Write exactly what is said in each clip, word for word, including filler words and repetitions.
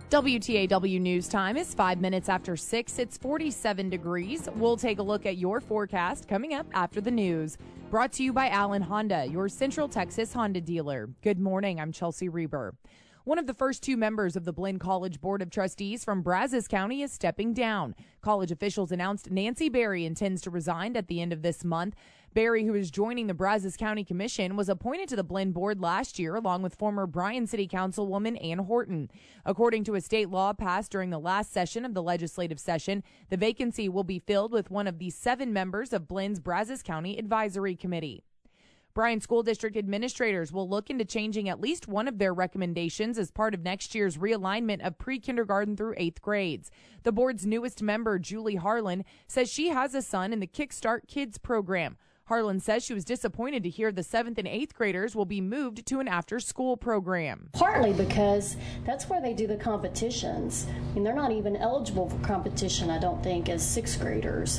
W T A W News Time is five minutes after six. It's forty-seven degrees. We'll take a look at your forecast coming up after the news. Brought to you by Allen Honda, your Central Texas Honda dealer. Good morning. I'm Chelsea Reber. One of the first two members of the Blinn College Board of Trustees from Brazos County is stepping down. College officials announced Nancy Berry intends to resign at the end of this month. Berry, who is joining the Brazos County Commission, was appointed to the Blinn Board last year along with former Bryan City Councilwoman Ann Horton. According to a state law passed during the last session of the legislative session, the vacancy will be filled with one of the seven members of Blinn's Brazos County Advisory Committee. Bryan School District administrators will look into changing at least one of their recommendations as part of next year's realignment of pre-kindergarten through eighth grades. The board's newest member, Julie Harlan, says she has a son in the Kickstart Kids program. Harlan says she was disappointed to hear the seventh and eighth graders will be moved to an after-school program. Partly because that's where they do the competitions. I mean, they're not even eligible for competition, I don't think, as sixth graders.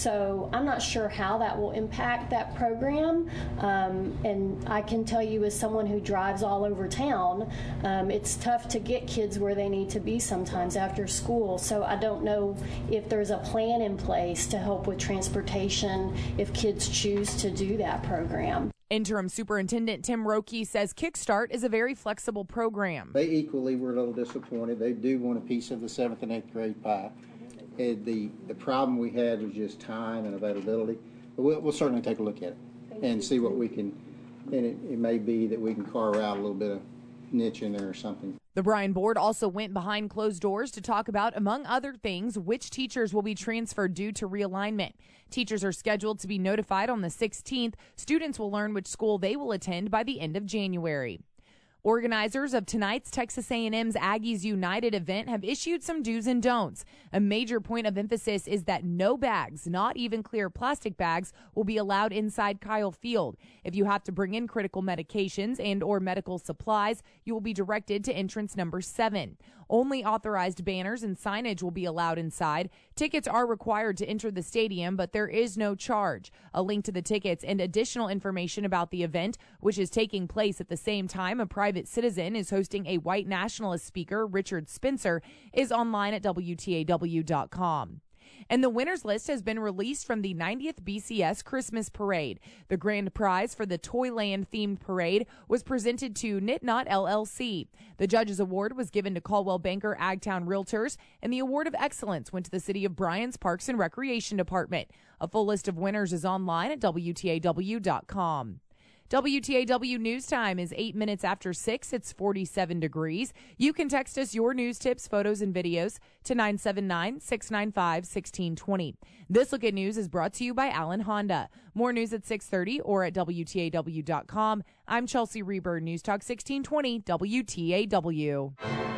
So I'm not sure how that will impact that program. Um, and I can tell you, as someone who drives all over town, um, it's tough to get kids where they need to be sometimes after school. So I don't know if there's a plan in place to help with transportation if kids choose to do that program. Interim Superintendent Tim Roque says Kickstart is a very flexible program. They equally were a little disappointed. They do want a piece of the seventh and eighth grade pie. And the, the problem we had was just time and availability. But we'll, we'll certainly take a look at it and see what we can, and it, it may be that we can carve out a little bit of niche in there or something. The Bryan Board also went behind closed doors to talk about, among other things, which teachers will be transferred due to realignment. Teachers are scheduled to be notified on the sixteenth. Students will learn which school they will attend by the end of January. Organizers of tonight's Texas A and M's Aggies United event have issued some do's and don'ts. A major point of emphasis is that no bags, not even clear plastic bags, will be allowed inside Kyle Field. If you have to bring in critical medications and or medical supplies, you will be directed to entrance number seven. Only authorized banners and signage will be allowed inside. Tickets are required to enter the stadium, but there is no charge. A link to the tickets and additional information about the event, which is taking place at the same time a private citizen is hosting a white nationalist speaker, Richard Spencer, is online at W T A W dot com. And the winners list has been released from the ninetieth B C S Christmas Parade. The grand prize for the Toyland-themed parade was presented to Knit Knot L L C. The Judges Award was given to Caldwell Banker Agtown Realtors, and the Award of Excellence went to the City of Bryan's Parks and Recreation Department. A full list of winners is online at W T A W dot com. W T A W News Time is eight minutes after six. It's forty-seven degrees. You can text us your news tips, photos, and videos to nine seven nine, six nine five, one six two zero. This Look at News is brought to you by Allen Honda. More news at six thirty or at W T A W dot com. I'm Chelsea Reber, News Talk sixteen twenty W T A W.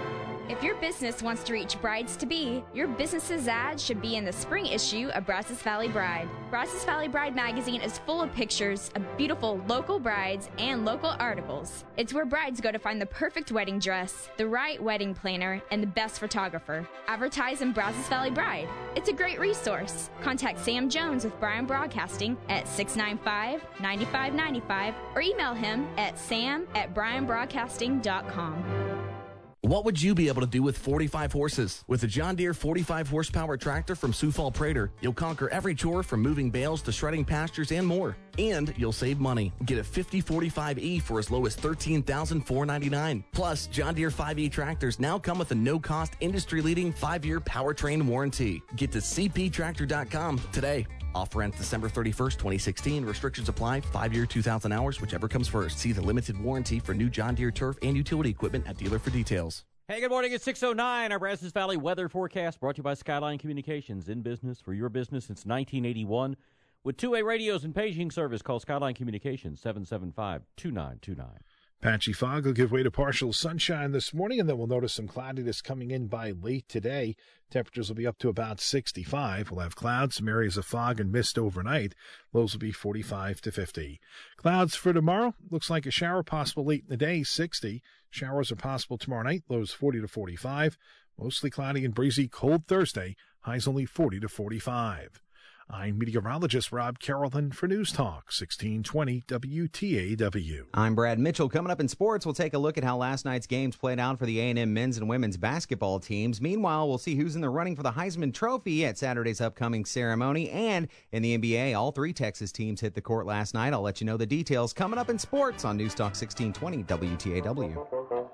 If your business wants to reach brides-to-be, your business's ad should be in the spring issue of Brazos Valley Bride. Brazos Valley Bride magazine is full of pictures of beautiful local brides and local articles. It's where brides go to find the perfect wedding dress, the right wedding planner, and the best photographer. Advertise in Brazos Valley Bride. It's a great resource. Contact Sam Jones with Bryan Broadcasting at six nine five, nine five nine five or email him at sam at bryan broadcasting dot com. What would you be able to do with forty-five horses? With the John Deere forty-five horsepower tractor from Sioux Falls Prater, you'll conquer every chore from moving bales to shredding pastures and more. And you'll save money. Get a fifty forty-five E for as low as thirteen thousand four hundred ninety-nine dollars. Plus, John Deere five E tractors now come with a no-cost, industry-leading five-year powertrain warranty. Get to c p tractor dot com today. Offer ends December thirty-first, twenty sixteen. Restrictions apply. Five-year, two thousand hours, whichever comes first. See the limited warranty for new John Deere turf and utility equipment at dealer for details. Hey, good morning. It's six oh nine. Our Brazos Valley weather forecast brought to you by Skyline Communications. In business for your business since nineteen eighty-one. With two-way radios and paging service, call Skyline Communications, seven seven five, two nine two nine. Patchy fog will give way to partial sunshine this morning, and then we'll notice some cloudiness coming in by late today. Temperatures will be up to about sixty-five. We'll have clouds, some areas of fog and mist overnight. Lows will be forty-five to fifty. Clouds for tomorrow. Looks like a shower possible late in the day, sixty. Showers are possible tomorrow night. Lows forty to forty-five. Mostly cloudy and breezy, cold Thursday. Highs only forty to forty-five. I'm meteorologist Rob Carrollton for News Talk sixteen twenty W T A W. I'm Brad Mitchell. Coming up in sports, we'll take a look at how last night's games played out for the A and M men's and women's basketball teams. Meanwhile, we'll see who's in the running for the Heisman Trophy at Saturday's upcoming ceremony. And in the N B A, all three Texas teams hit the court last night. I'll let you know the details coming up in sports on News Talk sixteen twenty W T A W.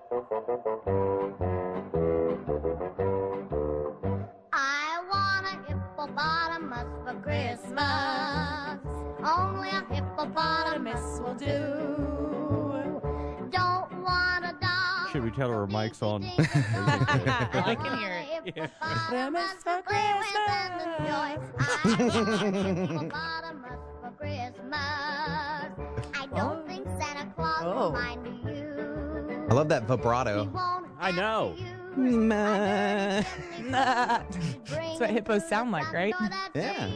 I want a hippopotamus for Christmas. Only a hippopotamus will do. Don't want a dog. Should we tell her her mic's on? I can hear it. Yeah. Hippopotamus for Christmas. Hippopotamus for Christmas. I don't think Santa Claus Oh. will mind you. I love that vibrato. He won't I know. answer you. Meh. That's what hippos sound like, right? Yeah.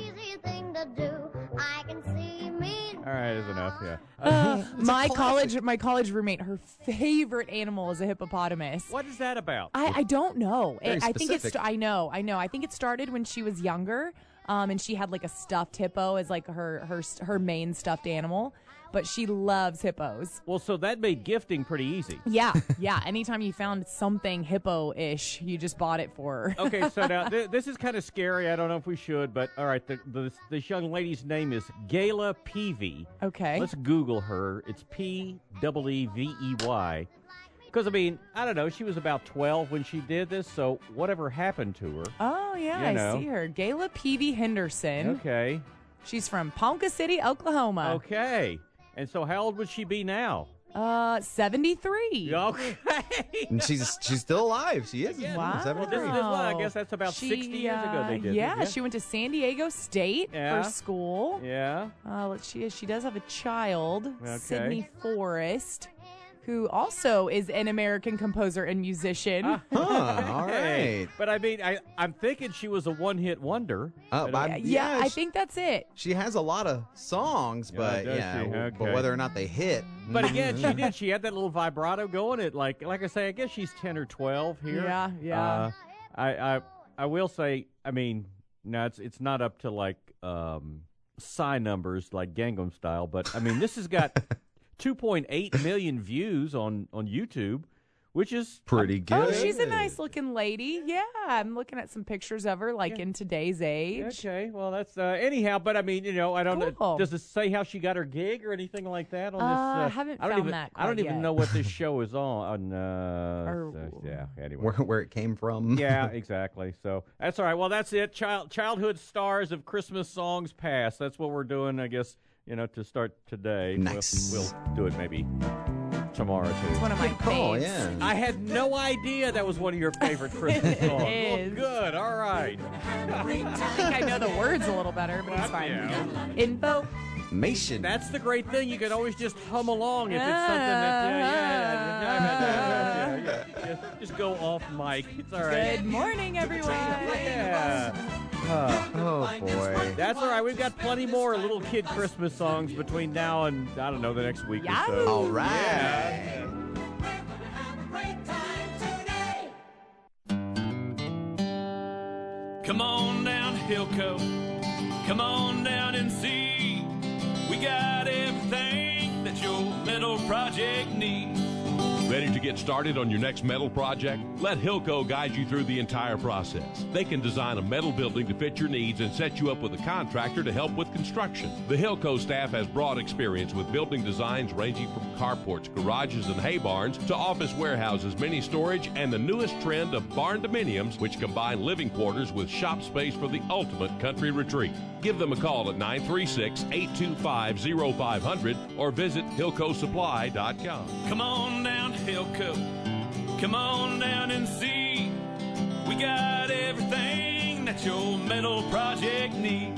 All right, is enough. Yeah. Uh, my college, my college roommate, her favorite animal is a hippopotamus. What is that about? I, I don't know. Very I, I think it's. specific. I know. I know. I think it started when she was younger, um, and she had like a stuffed hippo as like her her her main stuffed animal. But she loves hippos. Well, so that made gifting pretty easy. Yeah, yeah. Anytime you found something hippo-ish, you just bought it for her. Okay, so now th- this is kind of scary. I don't know if we should, but all right. The, the, this young lady's name is Gayla Peavy. Okay. Let's Google her. It's P E E V E Y. Because, I mean, I don't know. She was about twelve when she did this, so whatever happened to her. Oh, yeah, You I know. see her. Gayla Peavy Henderson. Okay. She's from Ponca City, Oklahoma. Okay. And so how old would she be now? Uh, seventy-three. Okay. And she's she's still alive. She is. Again, Wow. Well, seventy-three. this is well, I guess that's about She, sixty years ago they uh, did yeah, this. she went to San Diego State Yeah. for school. Yeah. Uh, let's she she does have a child, Okay. Sydney Forrest, who also is an American composer and musician. Ah. Huh, all Hey, right. But I mean, I, I'm thinking she was a one-hit wonder. Oh, But, but uh, I'm- yeah, yeah, I she- think that's it. She has a lot of songs, Yeah, but does yeah, she? w- but Okay. whether or not they hit. but again, she did. She had that little vibrato going. It like, like I say, I guess she's ten or twelve here. Yeah, yeah. Uh, I, I, I will say, I mean, no, it's it's not up to like um, psi numbers like Gangnam Style, but I mean, this has got two point eight million views on on YouTube, which is Pretty good. Oh, she's a nice looking lady. Yeah, I'm looking at some pictures of her, like in today's age. Okay, well, that's uh, anyhow. But I mean, you know, I don't know. Cool. Does it say how she got her gig or anything like that on this? Uh, I haven't I don't found even, that I don't quite even yet. know what this show is on. on uh, Or- so, yeah. Anyway. Where, where it came from. Yeah, exactly. So that's all right. Well, that's it. Child, childhood stars of Christmas songs past. That's what we're doing, I guess. You know, to start today. Nice. We'll, we'll do it maybe tomorrow too. It's one of my Oh, faves. yeah. I had no idea that was one of your favorite Christmas songs. is. Well, good. All right. I think I know the words a little better, but it's fine. Yeah. Info. Mation. That's the great thing. You can always just hum along if it's something that. Yeah, yeah, yeah, yeah, yeah, yeah, yeah. Just, just go off mic. It's all right. Good morning, everyone. Yeah. Uh, Oh, boy. that's all right. We've got plenty more little kid Christmas songs between now and, I don't know, the next week or so. Yahoo! All right. Yeah. Come on down to Hillco. Come on down and see. We got everything that your metal project needs. Ready to get started on your next metal project? Let Hilco guide you through the entire process. They can design a metal building to fit your needs and set you up with a contractor to help with construction. The Hilco staff has broad experience with building designs ranging from carports, garages, and hay barns to office warehouses, mini storage, and the newest trend of barn dominiums, which combine living quarters with shop space for the ultimate country retreat. Give them a call at nine three six, eight two five, zero five zero zero or visit hilco supply dot com. Come on down to Hillco. Come on down and see. We got everything that your metal project needs.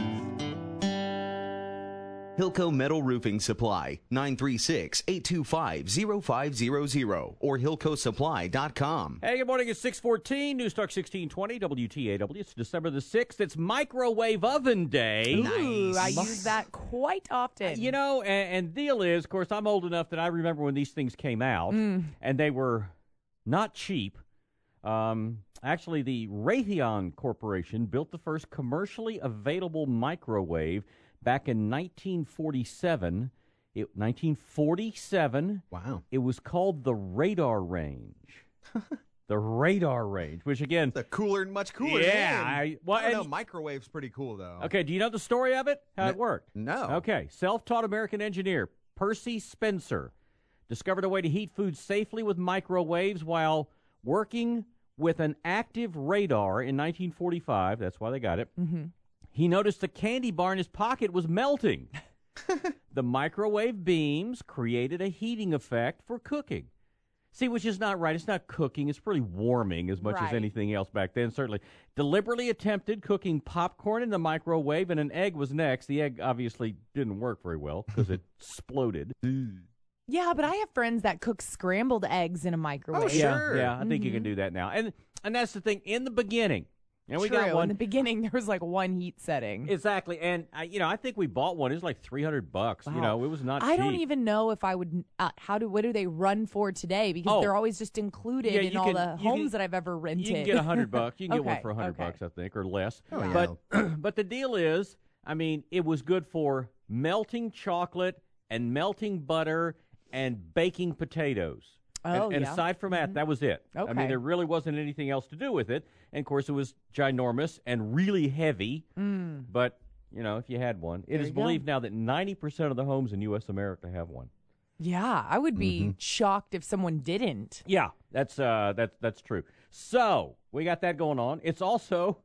Hilco Metal Roofing Supply, nine three six, eight two five, zero five zero zero or hilco supply dot com. Hey, good morning. It's six fourteen, News Talk sixteen twenty, W T A W. It's December the sixth. It's Microwave Oven Day. Ooh, I use that quite often. You know, and, and deal is, of course, I'm old enough that I remember when these things came out, Mm. and they were not cheap. Um, actually, the Raytheon Corporation built the first commercially available microwave back in nineteen forty-seven. It, nineteen forty-seven. Wow. It was called the Radar Range. The Radar Range, which again, the cooler, much cooler. Yeah, name. I, well, I don't and, know. Microwave's pretty cool though. Okay, do you know the story of it? How no, it worked? No. Okay, self-taught American engineer Percy Spencer discovered a way to heat food safely with microwaves while working with an active radar in nineteen forty-five. That's why they got it. Mm-hmm. He noticed the candy bar in his pocket was melting. The microwave beams created a heating effect for cooking. See, which is not right. It's not cooking. It's really warming as much Right. as anything else back then, certainly. Deliberately attempted cooking popcorn in the microwave, and an egg was next. The egg obviously didn't work very well because it exploded. Yeah, but I have friends that cook scrambled eggs in a microwave. Oh, sure. Yeah, yeah, I think you can do that now. And and that's the thing. In the beginning, and we True. got one. In the beginning, there was like one heat setting. Exactly. And, I, you know, I think we bought one. It was like three hundred bucks. Wow. You know, it was not I cheap. don't even know if I would. Uh, how do what do they run for today? Because Oh. they're always just included Yeah, in you all can- the you homes can- that I've ever rented. You can get a hundred bucks. You can get one Okay, for a hundred okay. bucks, I think, or less. Oh, yeah. But but the deal is, I mean, it was good for melting chocolate and melting butter and baking potatoes. Oh, and, and yeah. aside from that, that was it. I Okay. mean, there really wasn't anything else to do with it. And of course, it was ginormous and really heavy. Mm. But you know, if you had one, it There is you go. believed now that ninety percent of the homes in U S America have one. Yeah, I would be Mm-hmm. shocked if someone didn't. Yeah, that's uh, that's that's true. So we got that going on. It's also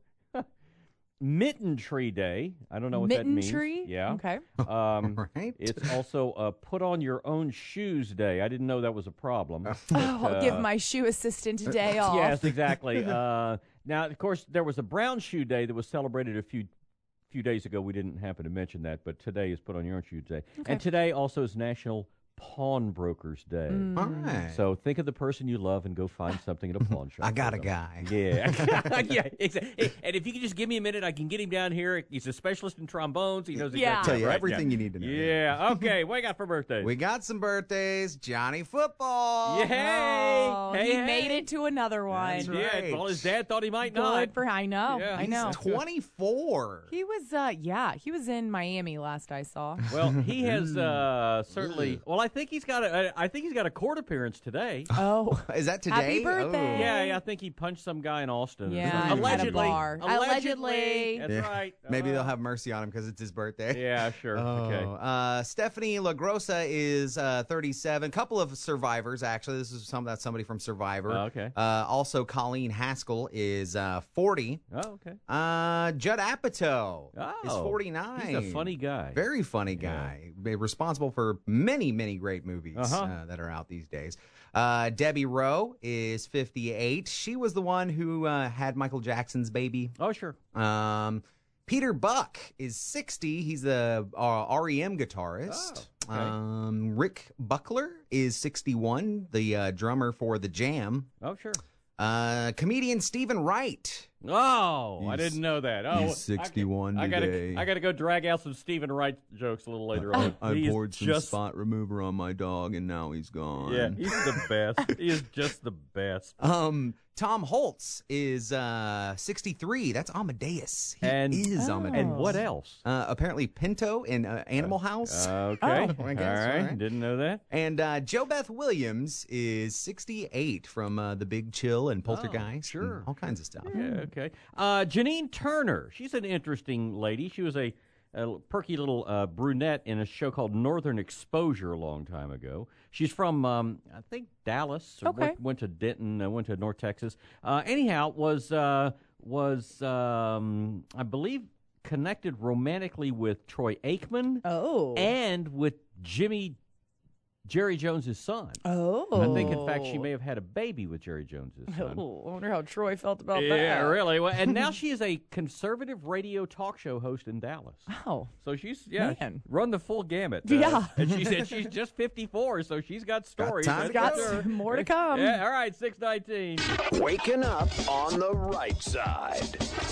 Mitten Tree Day. I don't know what Mitten that means. tree? Yeah. Okay. Um, Right. It's also uh, Put on Your Own Shoes Day. I didn't know that was a problem. Oh, I'll give Uh, my shoe assistant a day off. Yes, exactly. uh, now, of course, there was a Brown Shoe Day that was celebrated a few few days ago. We didn't happen to mention that, but today is Put on Your Own Shoes Day. Okay. And today also is National Pawnbrokers Day. Mm. All right. So think of the person you love and go find something at a pawn shop. I got for a them. guy. Yeah. yeah, exactly. And if you could just give me a minute, I can get him down here. He's a specialist in trombones. He knows Yeah. exactly Tell you right. everything yeah. you need to know. Yeah. Okay. What you got for birthdays? We got some birthdays. Johnny Football. Yeah. Hey. Oh, hey, he hey. made it to another one. That's Yeah. right. Well, his dad thought he might Good not. for I know. Yeah. I know. He's twenty-four. He was, uh, yeah, he was in Miami last I saw. Well, he has uh, certainly. Well, I think he's got a. I think he's got a court appearance today. Oh, Is that today? Happy birthday. Oh. Yeah, yeah. I think he punched some guy in Austin. Yeah, at a allegedly. bar. Allegedly. Allegedly. That's Yeah. right. Maybe Uh, they'll have mercy on him because it's his birthday. Yeah, sure. Oh, Okay. uh, Stephanie LaGrossa is uh, thirty-seven. Couple of survivors, actually. This is some that's somebody from Survivor. Oh, okay. Uh, also, Colleen Haskell is uh, forty. Oh, okay. Uh, Judd Apatow is Oh, forty-nine. He's a funny guy. Very funny guy. Be Responsible for many, many great movies Uh-huh. uh, that are out these days. Uh, Debbie Rowe is fifty-eight. She was the one who uh, had Michael Jackson's baby. Oh, sure. Um, Peter Buck is sixty. He's a uh, R E M guitarist. Oh, okay. Um, Rick Buckler is sixty-one, the uh, drummer for The Jam. Oh, sure. Uh, comedian Stephen Wright. Oh, I He's- didn't know that. Oh, he's sixty-one I, gotta, today. I gotta go drag out some Stephen Wright jokes a little later on. He is just, remover on my dog, and now he's gone. Yeah, he's the best. He is just the best. Um, Tom Holtz is uh sixty-three. That's Amadeus. He And- is Oh. Amadeus. And what else? Uh, apparently Pinto in uh, Animal House. Okay. Oh, I guess, all right. all right. Didn't know that. And uh, Joe Beth Williams is sixty-eight from uh, The Big Chill and Poltergeist. sure. and all kinds of stuff. Yeah, okay. Uh, Janine Turner. She's an interesting lady. She was a, a perky little uh, brunette in a show called Northern Exposure a long time ago. She's from, um, I think, Dallas. Or Okay. Went, went to Denton. Uh, went to North Texas. Uh, anyhow, was uh, was um, I believe connected romantically with Troy Aikman Oh. and with Jimmy. Jerry Jones's son. Oh. I think, in fact, she may have had a baby with Jerry Jones's son. Oh, I wonder how Troy felt about that. Yeah, really. Well, and now she is a conservative radio talk show host in Dallas. Oh. So she's yeah, Man. run the full gamut. Yeah. and she said she's just fifty-four, so she's got stories. time to That's Got for sure. some more to come. Yeah. All right. Six nineteen. Waking up on the right side.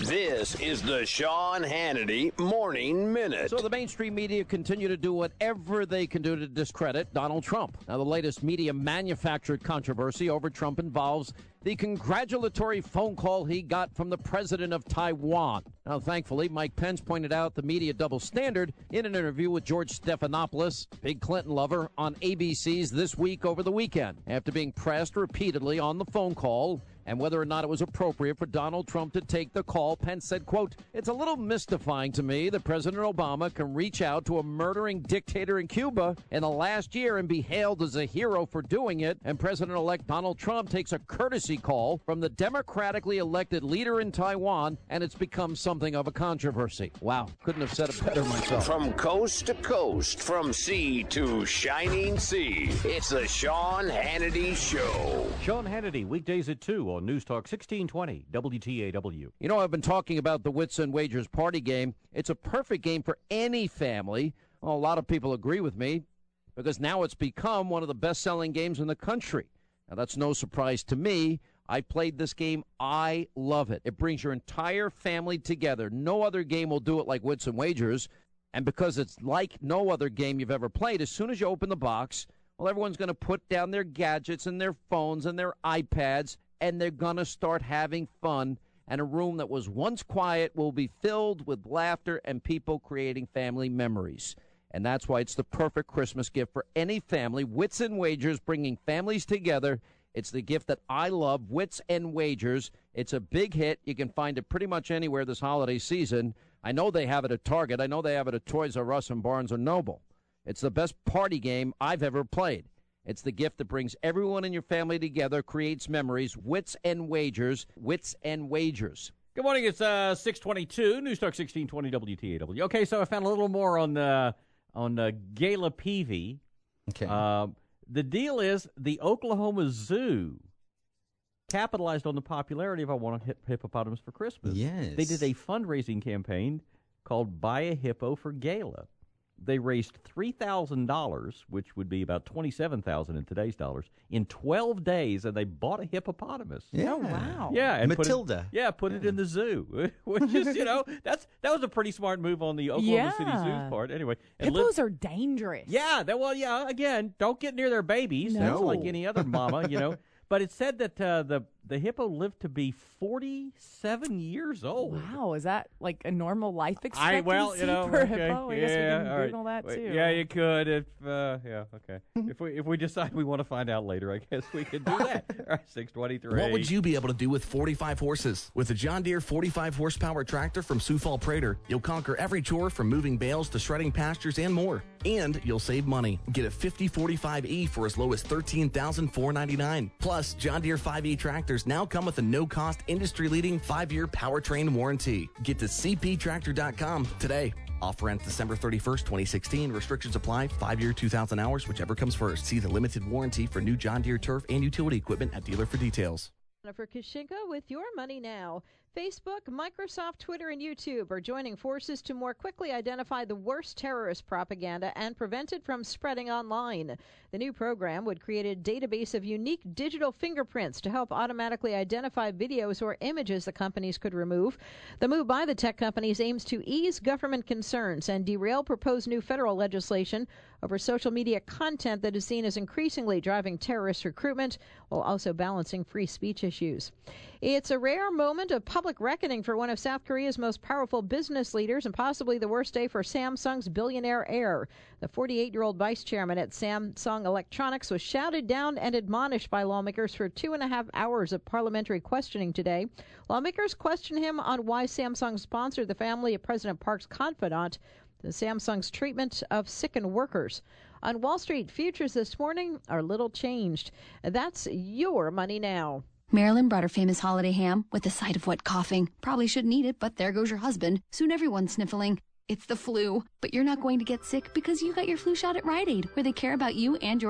This is the Sean Hannity Morning Minute. So the mainstream media continue to do whatever they can do to discredit Donald Trump. Now, the latest media manufactured controversy over Trump involves the congratulatory phone call he got from the president of Taiwan. Now, thankfully, Mike Pence pointed out the media double standard in an interview with George Stephanopoulos, big Clinton lover, on A B C's This Week over the weekend, after being pressed repeatedly on the phone call and whether or not it was appropriate for Donald Trump to take the call. Pence said, quote, "It's a little mystifying to me that President Obama can reach out to a murdering dictator in Cuba in the last year and be hailed as a hero for doing it, and President-elect Donald Trump takes a courtesy call from the democratically elected leader in Taiwan, and it's become something of a controversy." Wow, couldn't have said it better myself. From coast to coast, from sea to shining sea, it's the Sean Hannity Show. Sean Hannity, weekdays at two on News Talk sixteen twenty W T A W. You know, I've been talking about the Wits and Wagers party game. It's a perfect game for any family. Well, a lot of people agree with me because now it's become one of the best-selling games in the country. Now, that's no surprise to me. I played this game. I love it. It brings your entire family together. No other game will do it like Wits and Wagers. And because it's like no other game you've ever played, as soon as you open the box, well, everyone's going to put down their gadgets and their phones and their iPads, and they're going to start having fun. And a room that was once quiet will be filled with laughter and people creating family memories. And that's why it's the perfect Christmas gift for any family. Wits and Wagers, bringing families together. It's the gift that I love, Wits and Wagers. It's a big hit. You can find it pretty much anywhere this holiday season. I know they have it at Target. I know they have it at Toys R Us and Barnes and Noble. It's the best party game I've ever played. It's the gift that brings everyone in your family together, creates memories. Wits and Wagers. Wits and Wagers. Good morning. It's uh, six twenty-two, News Talk sixteen twenty W T A W. Okay, so I found a little more on uh, on uh, Gayla Peavy. Okay. Uh, the deal is the Oklahoma Zoo capitalized on the popularity of I Want a Hippopotamus for Christmas. Yes. They did a fundraising campaign called Buy a Hippo for Gayla. They raised three thousand dollars, which would be about twenty-seven thousand dollars in today's dollars, in twelve days, and they bought a hippopotamus. Yeah. Oh, wow. Yeah, and Matilda. Put it, yeah, put yeah. it in the zoo, which is, you know, that's that was a pretty smart move on the Oklahoma yeah. City Zoo's part. Anyway, hippos live, are dangerous. Yeah, that, well, yeah. Again, don't get near their babies. No. That's like any other mama, you know. But it said that uh, the the hippo lived to be forty-seven years old. Wow, is that like a normal life expectancy I, well, you know, for okay. a hippo? I yeah, guess we can all right. Google that too. Yeah, you could. If uh, yeah, okay. if we if we decide we want to find out later, I guess we could do that. All right, six twenty-three. What would you be able to do with forty-five horses? With a John Deere forty-five horsepower tractor from Sioux Falls Prater, you'll conquer every chore from moving bales to shredding pastures and more. And you'll save money. Get a fifty forty-five E for as low as thirteen thousand four hundred ninety-nine dollars. Plus, John Deere five E tractors now come with a no-cost, industry-leading five-year powertrain warranty. Get to c p tractor dot com today. Offer ends December thirty-first, twenty sixteen. Restrictions apply. Five-year, two thousand hours, whichever comes first. See the limited warranty for new John Deere turf and utility equipment at dealer for details. Jennifer Kushinka with Your Money Now. Facebook, Microsoft, Twitter, and YouTube are joining forces to more quickly identify the worst terrorist propaganda and prevent it from spreading online. The new program would create a database of unique digital fingerprints to help automatically identify videos or images the companies could remove. The move by the tech companies aims to ease government concerns and derail proposed new federal legislation over social media content that is seen as increasingly driving terrorist recruitment while also balancing free speech issues. It's a rare moment of public reckoning for one of South Korea's most powerful business leaders and possibly the worst day for Samsung's billionaire heir. The forty-eight-year-old vice chairman at Samsung Electronics was shouted down and admonished by lawmakers for two and a half hours of parliamentary questioning today. Lawmakers questioned him on why Samsung sponsored the family of President Park's confidant, the Samsung's treatment of sickened workers. On Wall Street, futures this morning are little changed. That's Your Money Now. Marilyn brought her famous holiday ham with a side of wet coughing. Probably shouldn't eat it, but there goes your husband. Soon everyone's sniffling. It's the flu. But you're not going to get sick because you got your flu shot at Rite Aid, where they care about you and your health.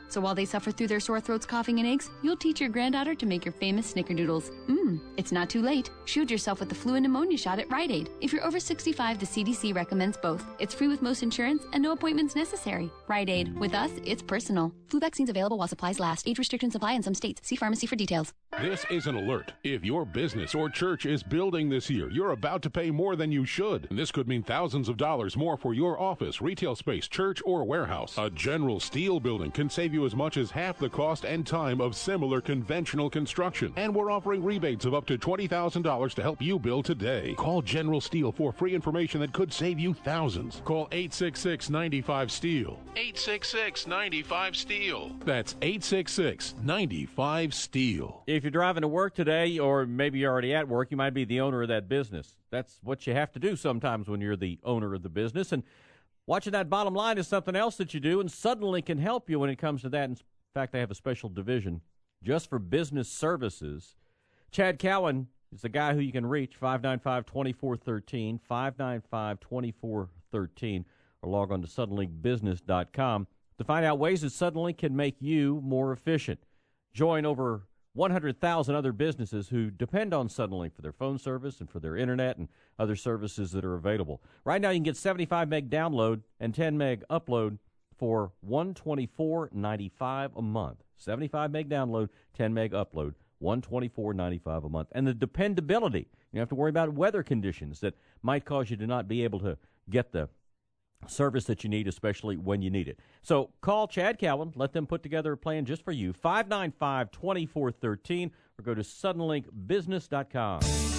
So while they suffer through their sore throats, coughing, and aches, you'll teach your granddaughter to make your famous snickerdoodles. Mmm, it's not too late. Shield yourself with the flu and pneumonia shot at Rite Aid. If you're over sixty-five, the C D C recommends both. It's free with most insurance and no appointments necessary. Rite Aid. With us, it's personal. Flu vaccines available while supplies last. Age restrictions apply in some states. See pharmacy for details. This is an alert. If your business or church is building this year, you're about to pay more than you should. And this could mean thousands of dollars more for your office, retail space, church, or warehouse. A General Steel building can save you as much as half the cost and time of similar conventional construction. And we're offering rebates of up to twenty thousand dollars to help you build today. Call General Steel for free information that could save you thousands. Call eight six six, nine five, STEEL. eight six six, nine five, STEEL. That's eight six six, nine five, STEEL. If you're driving to work today, or maybe you're already at work, you might be the owner of that business. That's what you have to do sometimes when you're the owner of the business. And watching that bottom line is something else that you do, and Suddenly can help you when it comes to that. In fact, they have a special division just for business services. Chad Cowan is the guy who you can reach, five nine five, two four one three, five nine five, two four one three, or log on to suddenly business dot com to find out ways that Suddenly can make you more efficient. Join over one hundred thousand other businesses who depend on Suddenly for their phone service and for their internet and other services that are available. Right now you can get seventy-five meg download and ten meg upload for one hundred twenty-four dollars and ninety-five cents a month. seventy-five meg download, ten meg upload, one hundred twenty-four dollars and ninety-five cents a month. And the dependability, you don't have to worry about weather conditions that might cause you to not be able to get the service that you need, especially when you need it. So call Chad Cowan. Let them put together a plan just for you. five nine five, two four one three or go to suddenlink business dot com.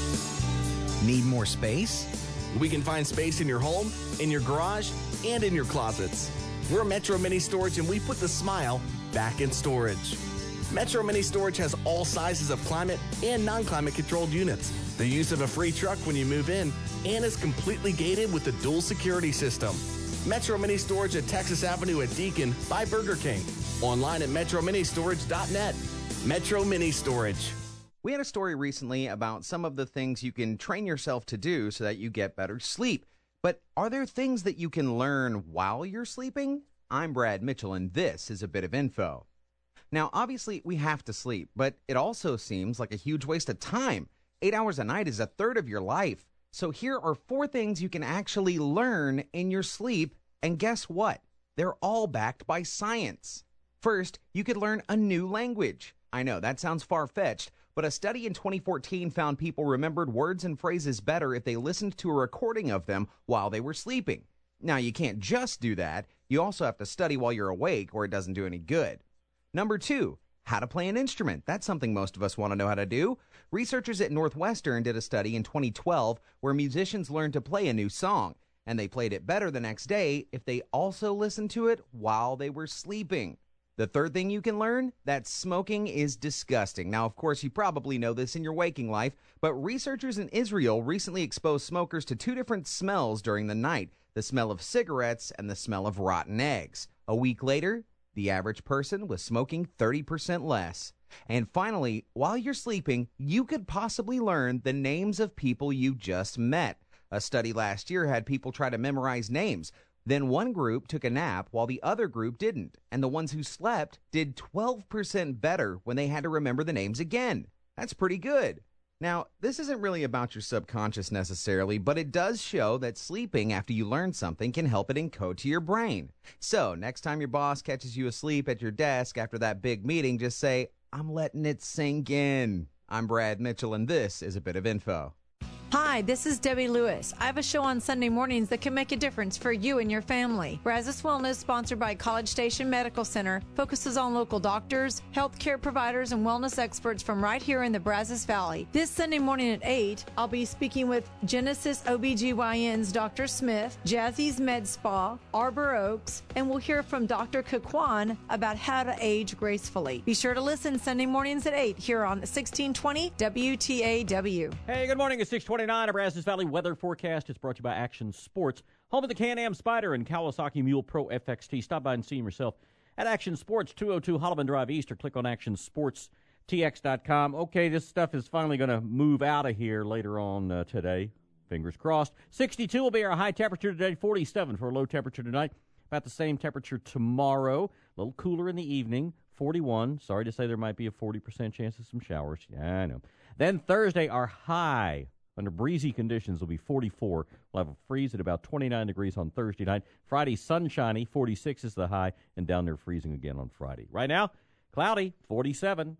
Need more space? We can find space in your home, in your garage, and in your closets. We're Metro Mini Storage, and we put the smile back in storage. Metro Mini Storage has all sizes of climate and non-climate controlled units, the use of a free truck when you move in, and is completely gated with a dual security system. Metro Mini Storage at Texas Avenue at Deacon by Burger King. Online at metro mini storage dot net. Metro Mini Storage. We had a story recently about some of the things you can train yourself to do so that you get better sleep. But are there things that you can learn while you're sleeping? I'm Brad Mitchell, and this is a bit of info. Now, obviously, we have to sleep, but it also seems like a huge waste of time. Eight hours a night is a third of your life. So here are four things you can actually learn in your sleep, and guess what? They're all backed by science. First, you could learn a new language. I know, that sounds far-fetched, but a study in twenty fourteen found people remembered words and phrases better if they listened to a recording of them while they were sleeping. Now, you can't just do that. You also have to study while you're awake, or it doesn't do any good. Number two, how to play an instrument. That's something most of us want to know how to do. Researchers at Northwestern did a study in twenty twelve where musicians learned to play a new song, and they played it better the next day if they also listened to it while they were sleeping. The third thing you can learn, that smoking is disgusting. Now, of course, you probably know this in your waking life, but researchers in Israel recently exposed smokers to two different smells during the night, the smell of cigarettes and the smell of rotten eggs. A week later, the average person was smoking thirty percent less. And finally, while you're sleeping, you could possibly learn the names of people you just met. A study last year had people try to memorize names. Then one group took a nap while the other group didn't. And the ones who slept did twelve percent better when they had to remember the names again. That's pretty good. Now, this isn't really about your subconscious necessarily, but it does show that sleeping after you learn something can help it encode to your brain. So, next time your boss catches you asleep at your desk after that big meeting, just say, "I'm letting it sink in." I'm Brad Mitchell, and this is a bit of info. Hi, this is Debbie Lewis. I have a show on Sunday mornings that can make a difference for you and your family. Brazos Wellness, sponsored by College Station Medical Center, focuses on local doctors, healthcare providers, and wellness experts from right here in the Brazos Valley. This Sunday morning at eight, I'll be speaking with Genesis O B G Y N's Doctor Smith, Jazzy's Med Spa, Arbor Oaks, and we'll hear from Doctor Kakwan about how to age gracefully. Be sure to listen Sunday mornings at eight here on sixteen twenty W T A W. Hey, good morning. It's six twenty-nine. A Brazos Valley weather forecast is brought to you by Action Sports, home of the Can-Am Spyder and Kawasaki Mule Pro F X T. Stop by and see them yourself at Action Sports, two oh two Holloman Drive East, or click on action sports t x dot com. Okay, this stuff is finally going to move out of here later on uh, today. Fingers crossed. sixty-two will be our high temperature today, forty-seven for a low temperature tonight. About the same temperature tomorrow. A little cooler in the evening, forty-one. Sorry to say there might be a forty percent chance of some showers. Yeah, I know. Then Thursday, our high under breezy conditions will be forty-four. We'll have a freeze at about twenty-nine degrees on Thursday night. Friday, sunshiny, forty-six is the high, and down there freezing again on Friday. Right now, cloudy, forty-seven.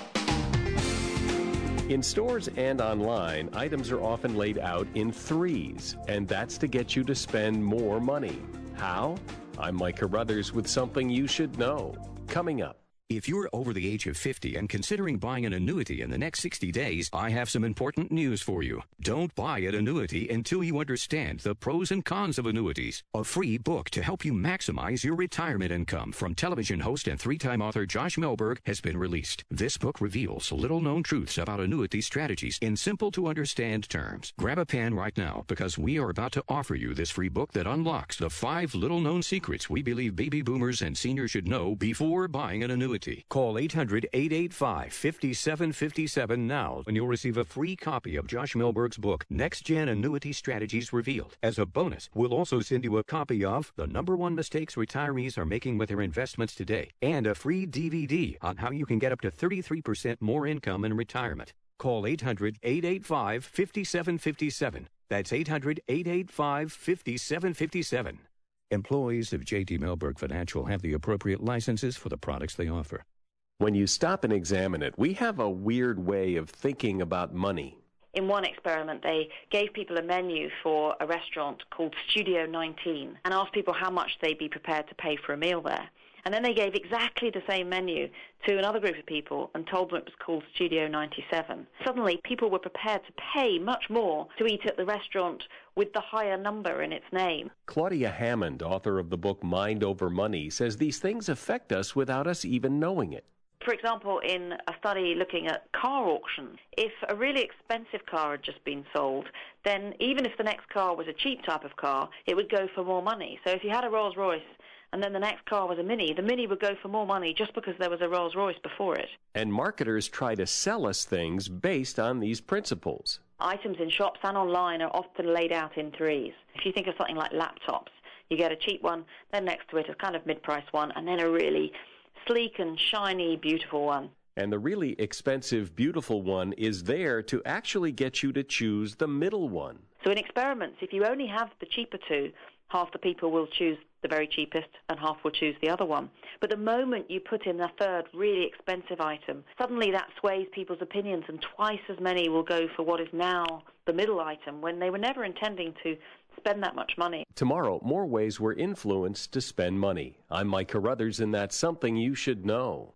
In stores and online, items are often laid out in threes, and that's to get you to spend more money. How? I'm Mike Carruthers with something you should know. Coming up. If you're over the age of fifty and considering buying an annuity in the next sixty days, I have some important news for you. Don't buy an annuity until you understand the pros and cons of annuities. A free book to help you maximize your retirement income from television host and three-time author Josh Melberg has been released. This book reveals little-known truths about annuity strategies in simple-to-understand terms. Grab a pen right now because we are about to offer you this free book that unlocks the five little-known secrets we believe baby boomers and seniors should know before buying an annuity. Call eight hundred, eight eight five, five seven five seven now and you'll receive a free copy of Josh Melberg's book, Next Gen Annuity Strategies Revealed. As a bonus, we'll also send you a copy of The Number One Mistakes Retirees Are Making with Their Investments Today and a free D V D on how you can get up to thirty-three percent more income in retirement. Call eight hundred, eight eight five, five seven five seven. That's eight hundred, eight eight five, five seven five seven. Employees of J T Melberg Financial have the appropriate licenses for the products they offer. When you stop and examine it, we have a weird way of thinking about money. In one experiment, they gave people a menu for a restaurant called Studio nineteen and asked people how much they'd be prepared to pay for a meal there. And then they gave exactly the same menu to another group of people and told them it was called Studio ninety-seven. Suddenly, people were prepared to pay much more to eat at the restaurant with the higher number in its name. Claudia Hammond, author of the book Mind Over Money, says these things affect us without us even knowing it. For example, in a study looking at car auctions, if a really expensive car had just been sold, then even if the next car was a cheap type of car, it would go for more money. So if you had a Rolls-Royce and then the next car was a Mini, the Mini would go for more money just because there was a Rolls-Royce before it. And marketers try to sell us things based on these principles. Items in shops and online are often laid out in threes. If you think of something like laptops, you get a cheap one, then next to it a kind of mid-priced one, and then a really sleek and shiny, beautiful one. And the really expensive, beautiful one is there to actually get you to choose the middle one. So in experiments, if you only have the cheaper two, half the people will choose the very cheapest and half will choose the other one. But the moment you put in a third really expensive item, suddenly that sways people's opinions and twice as many will go for what is now the middle item when they were never intending to spend that much money. Tomorrow, more ways we're influenced to spend money. I'm Mike Carruthers, and that's something you should know.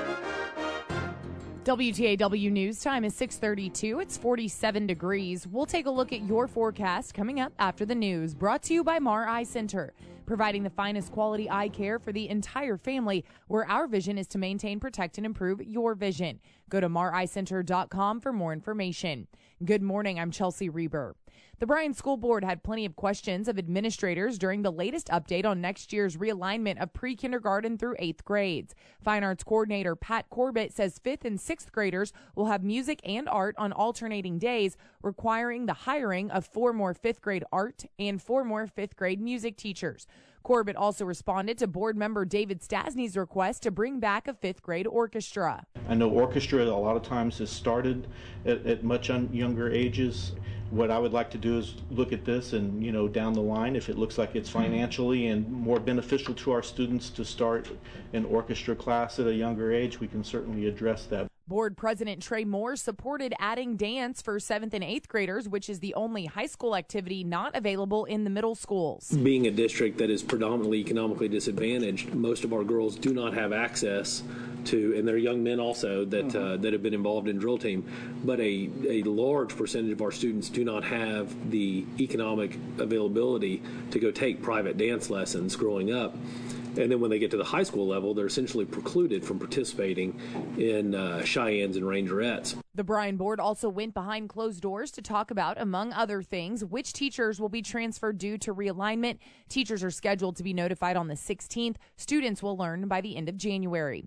W T A W News time is six thirty-two. It's forty-seven degrees. We'll take a look at your forecast coming up after the news. Brought to you by Mar Eye Center, providing the finest quality eye care for the entire family, where our vision is to maintain, protect, and improve your vision. Go to mar eye center dot com for more information. Good morning. I'm Chelsea Reber. The Bryan School Board had plenty of questions of administrators during the latest update on next year's realignment of pre-kindergarten through eighth grades. Fine Arts Coordinator Pat Corbett says fifth and sixth graders will have music and art on alternating days, requiring the hiring of four more fifth grade art and four more fifth grade music teachers. Corbett also responded to board member David Stasny's request to bring back a fifth grade orchestra. I know orchestra a lot of times has started at, at much un- younger ages. What I would like to do is look at this and, you know, down the line, if it looks like it's financially and more beneficial to our students to start an orchestra class at a younger age, we can certainly address that. Board President Trey Moore supported adding dance for seventh and eighth graders, which is the only high school activity not available in the middle schools. Being a district that is predominantly economically disadvantaged, most of our girls do not have access to, and they're young men also that mm-hmm. uh, that have been involved in drill team, but a, a large percentage of our students do not have the economic availability to go take private dance lessons growing up. And then when they get to the high school level, they're essentially precluded from participating in uh, Cheyennes and Rangerettes. The Bryan Board also went behind closed doors to talk about, among other things, which teachers will be transferred due to realignment. Teachers are scheduled to be notified on the sixteenth. Students will learn by the end of January.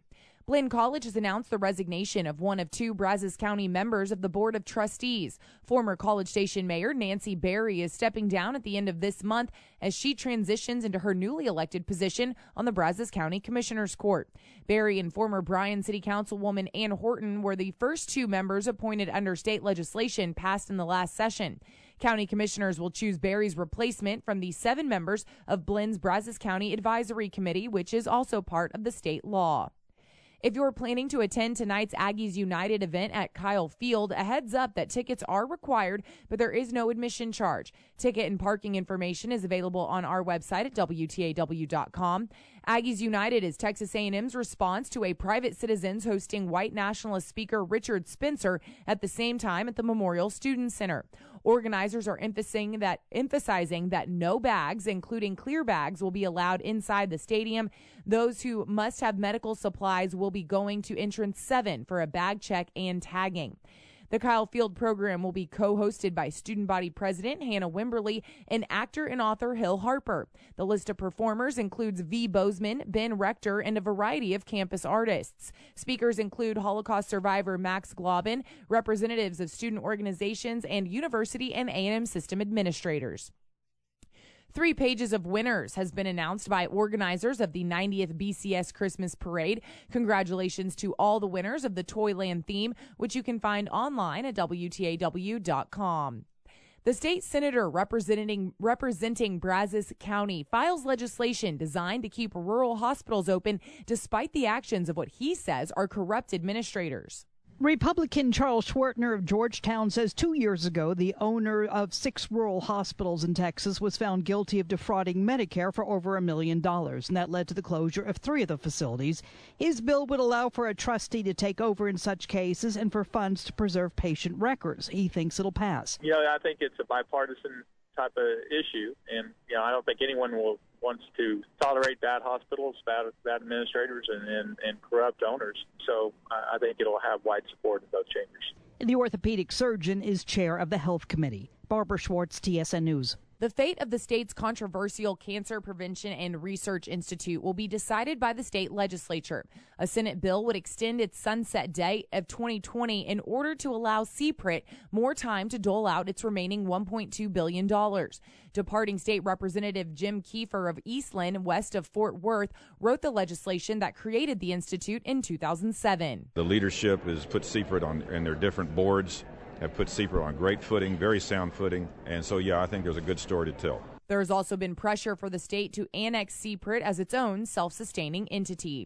Blinn College has announced the resignation of one of two Brazos County members of the Board of Trustees. Former College Station Mayor Nancy Berry is stepping down at the end of this month as she transitions into her newly elected position on the Brazos County Commissioners Court. Berry and former Bryan City Councilwoman Ann Horton were the first two members appointed under state legislation passed in the last session. County commissioners will choose Berry's replacement from the seven members of Blinn's Brazos County Advisory Committee, which is also part of the state law. If you're planning to attend tonight's Aggies United event at Kyle Field, a heads up that tickets are required, but there is no admission charge. Ticket and parking information is available on our website at W T A W dot com. Aggies United is Texas A and M's response to a private citizens hosting white nationalist speaker Richard Spencer at the same time at the Memorial Student Center. Organizers are emphasizing that emphasizing that no bags, including clear bags, will be allowed inside the stadium. Those who must have medical supplies will be going to entrance seven for a bag check and tagging. The Kyle Field program will be co-hosted by student body president Hannah Wimberly and actor and author Hill Harper. The list of performers includes V. Bozeman, Ben Rector, and a variety of campus artists. Speakers include Holocaust survivor Max Globin, representatives of student organizations, and university and A and M system administrators. Three pages of winners has been announced by organizers of the ninetieth B C S Christmas Parade. Congratulations to all the winners of the Toyland theme, which you can find online at W T A W dot com. The state senator representing representing Brazos County files legislation designed to keep rural hospitals open despite the actions of what he says are corrupt administrators. Republican Charles Schwertner of Georgetown says two years ago, the owner of six rural hospitals in Texas was found guilty of defrauding Medicare for over a million dollars, and that led to the closure of three of the facilities. His bill would allow for a trustee to take over in such cases and for funds to preserve patient records. He thinks it'll pass. You know, I think it's a bipartisan type of issue, and, you know, I don't think anyone will wants to tolerate bad hospitals, bad, bad administrators, and, and, and corrupt owners. So I think it'll have wide support in both chambers. The orthopedic surgeon is chair of the health committee. Barbara Schwartz, T S N News. The fate of the state's controversial Cancer Prevention and Research Institute will be decided by the state legislature. A Senate bill would extend its sunset date of twenty twenty in order to allow C P R I T more time to dole out its remaining one point two billion dollars. Departing State Representative Jim Kiefer of Eastland, west of Fort Worth, wrote the legislation that created the institute in two thousand seven. The leadership has put C P R I T on in their different boards, have put C P R I T on great footing, very sound footing, and so, yeah, I think there's a good story to tell. There has also been pressure for the state to annex C P R I T as its own self-sustaining entity.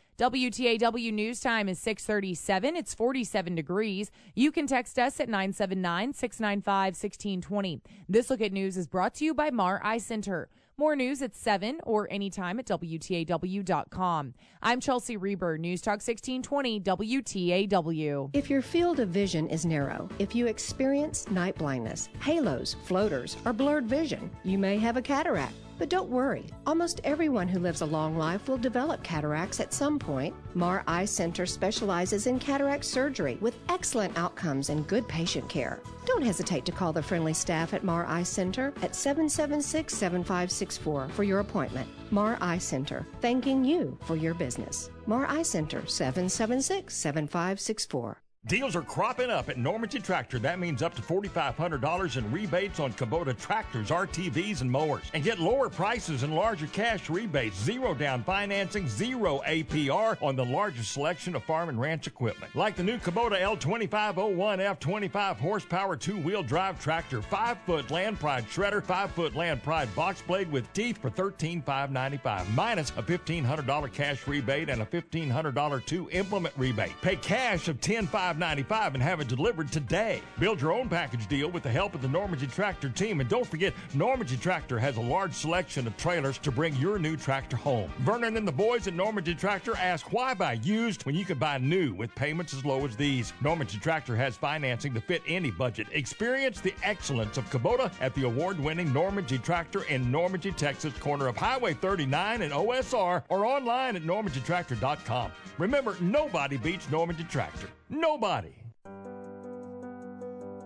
W T A W News Time is six thirty-seven. It's forty-seven degrees. You can text us at nine seven nine, six nine five, one six two zero. This Look at News is brought to you by Mar Eye Center. More news at seven or anytime at W T A W dot com. I'm Chelsea Reber, News Talk sixteen twenty W T A W. If your field of vision is narrow, if you experience night blindness, halos, floaters, or blurred vision, you may have a cataract. But don't worry, almost everyone who lives a long life will develop cataracts at some point. Mar Eye Center specializes in cataract surgery with excellent outcomes and good patient care. Don't hesitate to call the friendly staff at Mar Eye Center at seven seven six, seven five six four for your appointment. Mar Eye Center, thanking you for your business. Mar Eye Center, seven seven six, seven five six four. Deals are cropping up at Normandy Tractor. That means up to four thousand five hundred dollars in rebates on Kubota tractors, R T Vs, and mowers. And get lower prices and larger cash rebates, zero down financing, zero A P R on the largest selection of farm and ranch equipment. Like the new Kubota L twenty-five oh one F twenty-five horsepower two-wheel drive tractor, five foot Land Pride shredder, five foot Land Pride box blade with teeth for thirteen thousand five hundred ninety-five dollars, minus a fifteen hundred dollars cash rebate and a fifteen hundred dollars two-implement rebate. Pay cash of ten thousand five hundred ninety-five dollars and have it delivered today. Build your own package deal with the help of the Normandy Tractor team. And don't forget, Normandy Tractor has a large selection of trailers to bring your new tractor home. Vernon and the boys at Normandy Tractor ask, why buy used when you can buy new with payments as low as these? Normandy Tractor has financing to fit any budget. Experience the excellence of Kubota at the award-winning Normandy Tractor in Normandy, Texas, corner of Highway thirty-nine and O S R, or online at normandy tractor dot com. Remember, nobody beats Normandy Tractor. Nobody.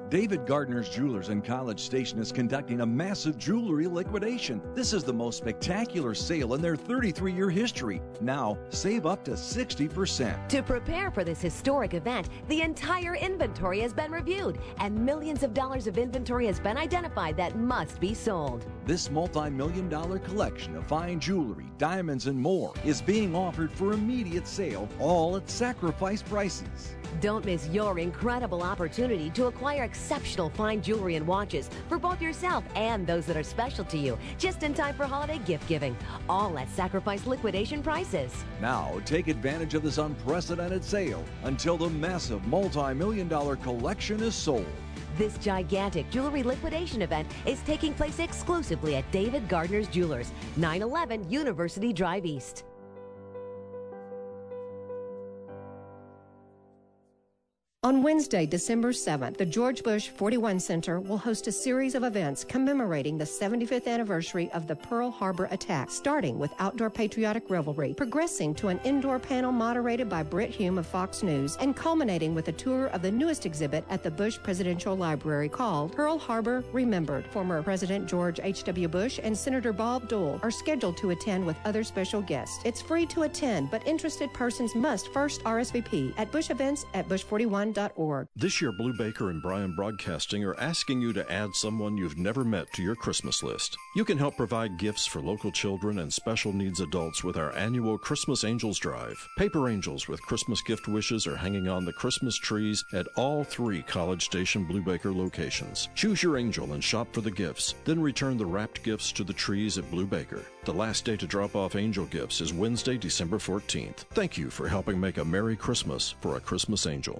David Gardner's Jewelers in College Station is conducting a massive jewelry liquidation. This is the most spectacular sale in their thirty-three-year history. Now, save up to sixty percent. To prepare for this historic event, the entire inventory has been reviewed, and millions of dollars of inventory has been identified that must be sold. This multi-million dollar collection of fine jewelry, diamonds, and more is being offered for immediate sale, all at sacrifice prices. Don't miss your incredible opportunity to acquire exceptional fine jewelry and watches for both yourself and those that are special to you, just in time for holiday gift giving, all at sacrifice liquidation prices. Now, take advantage of this unprecedented sale until the massive multi-million dollar collection is sold. This gigantic jewelry liquidation event is taking place exclusively at David Gardner's Jewelers, nine eleven University Drive East. On Wednesday, December seventh, the George Bush forty-one Center will host a series of events commemorating the seventy-fifth anniversary of the Pearl Harbor attack, starting with outdoor patriotic revelry, progressing to an indoor panel moderated by Britt Hume of Fox News, and culminating with a tour of the newest exhibit at the Bush Presidential Library called Pearl Harbor Remembered. Former President George H W. Bush and Senator Bob Dole are scheduled to attend with other special guests. It's free to attend, but interested persons must first R S V P at Bush Events at bush forty-one dot org. This year, Blue Baker and Bryan Broadcasting are asking you to add someone you've never met to your Christmas list. You can help provide gifts for local children and special needs adults with our annual Christmas Angels Drive. Paper angels with Christmas gift wishes are hanging on the Christmas trees at all three College Station Blue Baker locations. Choose your angel and shop for the gifts, then return the wrapped gifts to the trees at Blue Baker. The last day to drop off angel gifts is Wednesday, December fourteenth. Thank you for helping make a Merry Christmas for a Christmas Angel.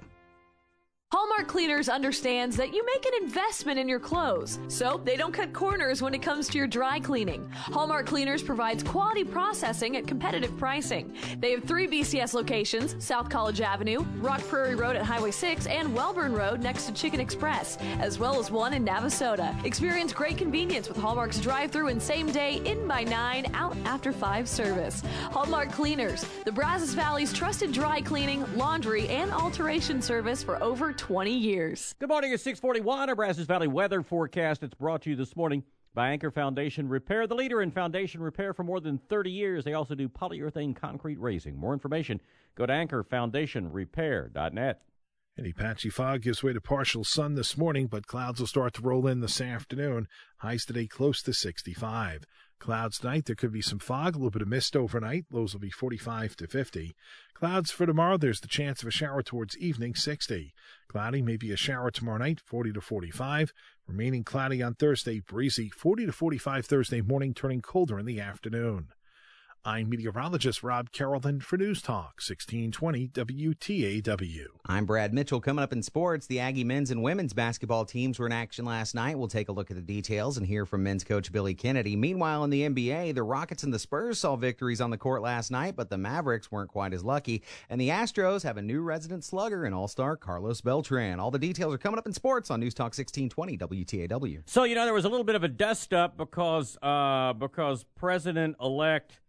Hallmark Cleaners understands that you make an investment in your clothes, so they don't cut corners when it comes to your dry cleaning. Hallmark Cleaners provides quality processing at competitive pricing. They have three B C S locations: South College Avenue, Rock Prairie Road at Highway six, and Welborn Road next to Chicken Express, as well as one in Navasota. Experience great convenience with Hallmark's drive-through and same-day in by nine, out after five service. Hallmark Cleaners, the Brazos Valley's trusted dry cleaning, laundry, and alteration service for over twenty years. Good morning at six forty-one. Our Brazos Valley weather forecast. It's brought to you this morning by Anchor Foundation Repair, the leader in foundation repair for more than thirty years. They also do polyurethane concrete raising. More information, go to anchor foundation repair dot net. Any patchy fog gives way to partial sun this morning, but clouds will start to roll in this afternoon. Highs today close to sixty-five. Clouds tonight, there could be some fog, a little bit of mist overnight. Lows will be forty-five to fifty. Clouds for tomorrow, there's the chance of a shower towards evening, sixty. Cloudy, maybe a shower tomorrow night, forty to forty-five. Remaining cloudy on Thursday, breezy, forty to forty-five Thursday morning, turning colder in the afternoon. I'm meteorologist Rob Carrollton for News Talk, sixteen twenty W T A W. I'm Brad Mitchell. Coming up in sports, the Aggie men's and women's basketball teams were in action last night. We'll take a look at the details and hear from men's coach Billy Kennedy. Meanwhile, in the N B A, the Rockets and the Spurs saw victories on the court last night, but the Mavericks weren't quite as lucky. And the Astros have a new resident slugger in All-Star Carlos Beltran. All the details are coming up in sports on News Talk sixteen twenty W T A W. So, you know, there was a little bit of a dust-up because uh, because President-elect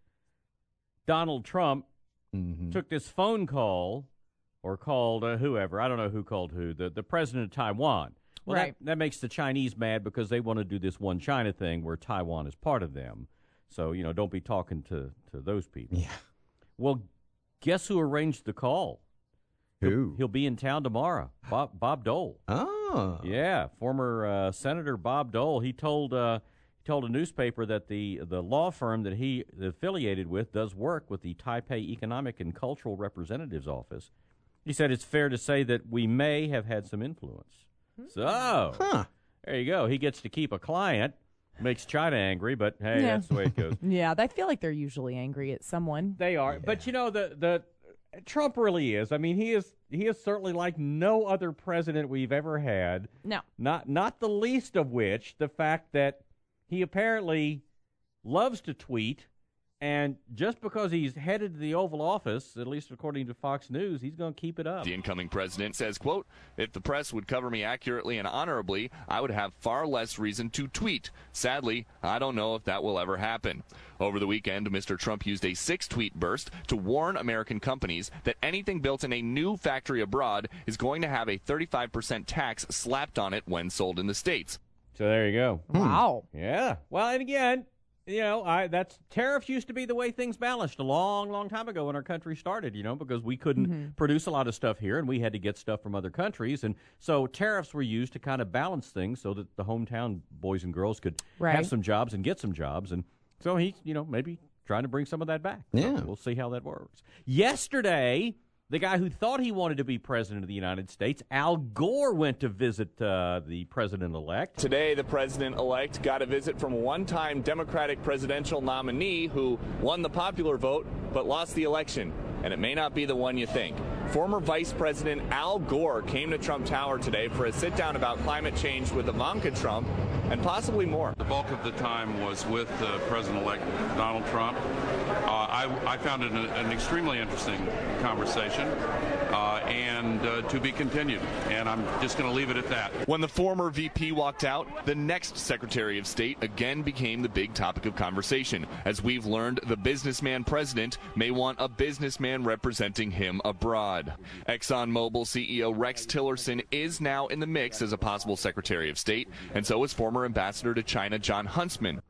Donald Trump mm-hmm. took this phone call or called uh, whoever. I don't know who called who, the, the president of Taiwan. Well, right. that, that makes the Chinese mad because they want to do this one China thing where Taiwan is part of them. So, you know, don't be talking to, to those people. Yeah. Well, guess who arranged the call? Who? He'll, he'll be in town tomorrow. Bob, Bob Dole. Oh. Yeah, former uh, Senator Bob Dole. He told... Uh, told a newspaper that the the law firm that he affiliated with does work with the Taipei Economic and Cultural Representatives Office. He said it's fair to say that we may have had some influence. So, huh. there you go. He gets to keep a client. Makes China angry, but hey, Yeah. that's the way it goes. Yeah, I feel like they're usually angry at someone. They are. Yeah. But, you know, the the Trump really is. I mean, he is he is certainly like no other president we've ever had. No. Not Not the least of which, the fact that he apparently loves to tweet, and just because he's headed to the Oval Office, at least according to Fox News, he's going to keep it up. The incoming president says, quote, if the press would cover me accurately and honorably, I would have far less reason to tweet. Sadly, I don't know if that will ever happen. Over the weekend, Mister Trump used a six-tweet burst to warn American companies that anything built in a new factory abroad is going to have a thirty-five percent tax slapped on it when sold in the States. So there you go. Wow. Yeah. Well, and again, you know, I that's tariffs used to be the way things balanced a long, long time ago when our country started, you know, because we couldn't Mm-hmm. produce a lot of stuff here and we had to get stuff from other countries. And so tariffs were used to kind of balance things so that the hometown boys and girls could Right. have some jobs and get some jobs. And so he's, you know, maybe trying to bring some of that back. Yeah. So we'll see how that works. Yesterday, the guy who thought he wanted to be president of the United States, Al Gore, went to visit uh, the president-elect. Today, the president-elect got a visit from a one-time Democratic presidential nominee who won the popular vote but lost the election. And it may not be the one you think. Former Vice President Al Gore came to Trump Tower today for a sit-down about climate change with Ivanka Trump and possibly more. The bulk of the time was with uh, President-elect Donald Trump. Uh, I, I found it an, an extremely interesting conversation uh, and uh, to be continued. And I'm just going to leave it at that. When the former V P walked out, the next Secretary of State again became the big topic of conversation. As we've learned, the businessman president may want a businessman representing him abroad. ExxonMobil C E O Rex Tillerson is now in the mix as a possible Secretary of State, and so is former Ambassador to China John Huntsman.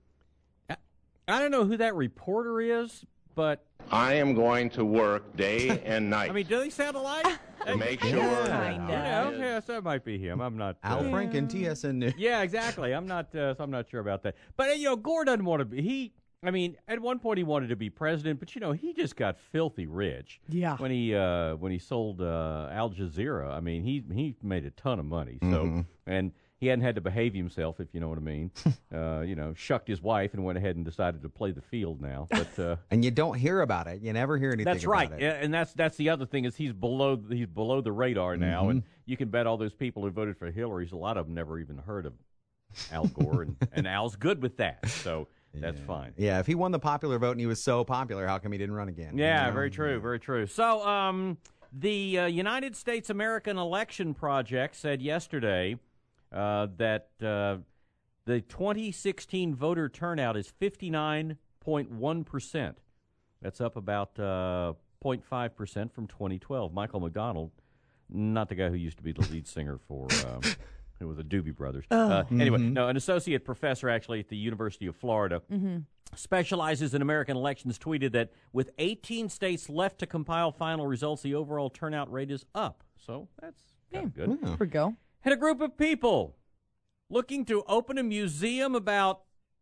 I don't know who that reporter is, but I am going to work day and night. I mean, do they sound alike? to make sure. Yeah. You know, yes, that might be him. I'm not. Al uh, Franken, T S N News. Yeah, exactly. I'm not. Uh, so I'm not sure about that. But uh, you know, Gore doesn't want to be. He. I mean, at one point he wanted to be president, but you know, he just got filthy rich. Yeah. When he uh, when he sold uh, Al Jazeera, I mean, he he made a ton of money. So Mhm. and. He hadn't had to behave himself, if you know what I mean. uh, you know, shucked his wife and went ahead and decided to play the field now. But uh, and you don't hear about it. You never hear anything. that's right, about it. Yeah, and that's that's the other thing is he's below he's below the radar now, Mhm. and you can bet all those people who voted for Hillary's, a lot of them never even heard of Al Gore, and, and Al's good with that, so that's fine. Yeah, if he won the popular vote and he was so popular, how come he didn't run again? Yeah, You know? very true, very true. So, um, the uh, United States American Election Project said yesterday uh, that uh, the twenty sixteen voter turnout is fifty-nine point one percent. That's up about uh, zero point five percent from twenty twelve. Michael McDonald, not the guy who used to be the lead singer for um, who was the Doobie Brothers. Oh. Uh, anyway, Mhm. no, an associate professor actually at the University of Florida Mhm. specializes in American elections, tweeted that with eighteen states left to compile final results, the overall turnout rate is up. So that's kind of good. There we go. Had a group of people looking to open a museum about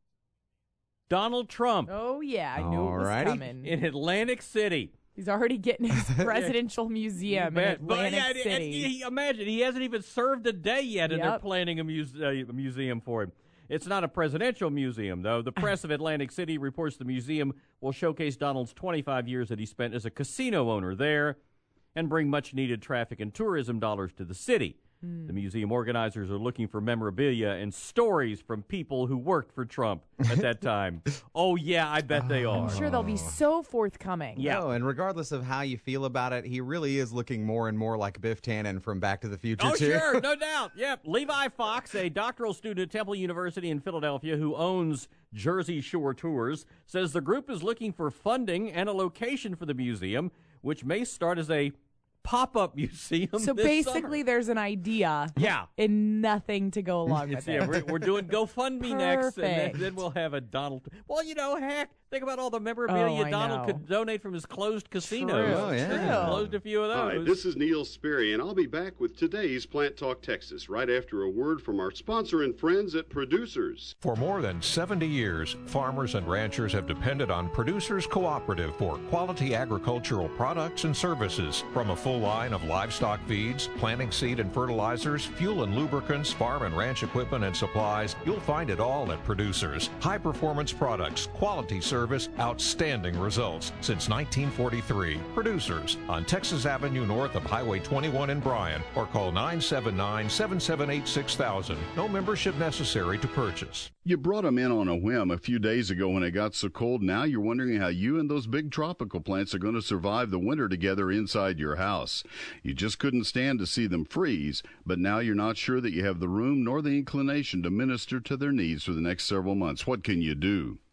Donald Trump. Oh, yeah. I knew it was Alrighty. coming. In Atlantic City. He's already getting his presidential museum in Bet. But, Atlantic yeah, and- City. and he- imagine, he hasn't even served a day yet, and they're Yep. planning a, muse- uh, a museum for him. It's not a presidential museum, though. The press of Atlantic City reports the museum will showcase Donald's twenty-five years that he spent as a casino owner there and bring much-needed traffic and tourism dollars to the city. The museum organizers are looking for memorabilia and stories from people who worked for Trump at that time. Oh, yeah, I bet they are. I'm sure they'll be so forthcoming. Yeah. No, and regardless of how you feel about it, he really is looking more and more like Biff Tannen from Back to the Future, Oh, too. sure, no doubt. Yep. Levi Fox, a doctoral student at Temple University in Philadelphia who owns Jersey Shore Tours, says the group is looking for funding and a location for the museum, which may start as a pop-up museum So this basically, summer. there's an idea. Yeah. And nothing to go along with Yeah, it. we're, we're doing GoFundMe next, and then, Perfect. then we'll have a Donald. Well, you know, heck, think about all the memorabilia Oh, I Donald know. could donate from his closed casinos. True, Oh, yeah. He's closed a few of Hi, those. this is Neil Sperry, and I'll be back with today's Plant Talk Texas right after a word from our sponsor and friends at Producers. For more than seventy years, farmers and ranchers have depended on Producers Cooperative for quality agricultural products and services. From a full line of livestock feeds, planting seed and fertilizers, fuel and lubricants, farm and ranch equipment and supplies, you'll find it all at Producers. High-performance products, quality service, outstanding results. Since nineteen forty-three, Producers on Texas Avenue north of Highway twenty-one in Bryan, or call nine seven nine, seven seven eight, six thousand. No membership necessary to purchase. You brought them in on a whim a few days ago when it got so cold. Now you're wondering how you and those big tropical plants are going to survive the winter together inside your house. You just couldn't stand to see them freeze, but now you're not sure that you have the room nor the inclination to minister to their needs for the next several months. What can you do?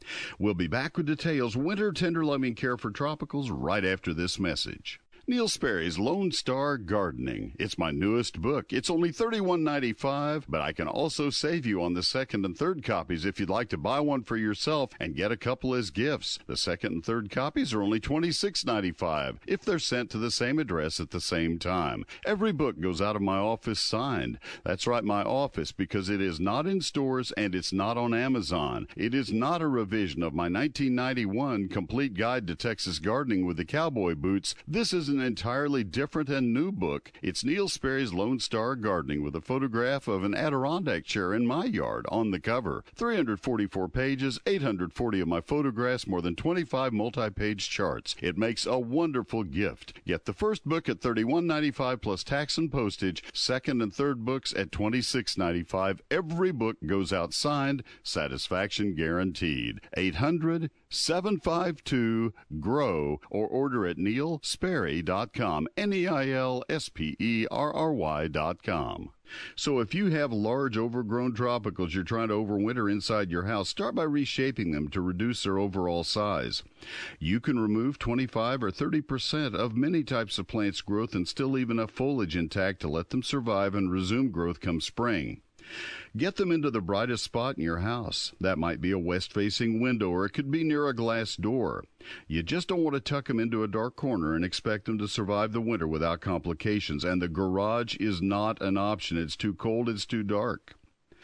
We'll be back with details winter tender loving care for tropicals right after this message. Neil Sperry's Lone Star Gardening. It's my newest book. It's only thirty-one ninety-five, but I can also save you on the second and third copies if you'd like to buy one for yourself and get a couple as gifts. The second and third copies are only twenty-six ninety-five if they're sent to the same address at the same time. Every book goes out of my office signed. That's right, my office, because it is not in stores and it's not on Amazon. It is not a revision of my nineteen ninety-one Complete Guide to Texas Gardening with the Cowboy Boots. This is an entirely different and new book. It's Neil Sperry's Lone Star Gardening with a photograph of an Adirondack chair in my yard on the cover. three hundred forty-four pages, eight hundred forty of my photographs, more than twenty-five multi-page charts. It makes a wonderful gift. Get the first book at thirty-one ninety-five plus tax and postage. Second and third books at twenty-six ninety-five. Every book goes out signed. Satisfaction guaranteed. eight hundred seven five two G R O W or order at neil sperry dot com. N E I L S P E R R Y dot com. So if you have large overgrown tropicals you're trying to overwinter inside your house, start by reshaping them to reduce their overall size. You can remove twenty-five or thirty percent of many types of plants' growth and still leave enough foliage intact to let them survive and resume growth come spring. Get them into the brightest spot in your house. That might be a west-facing window, or it could be near a glass door. You just don't want to tuck them into a dark corner and expect them to survive the winter without complications, and the garage is not an option. It's too cold, it's too dark.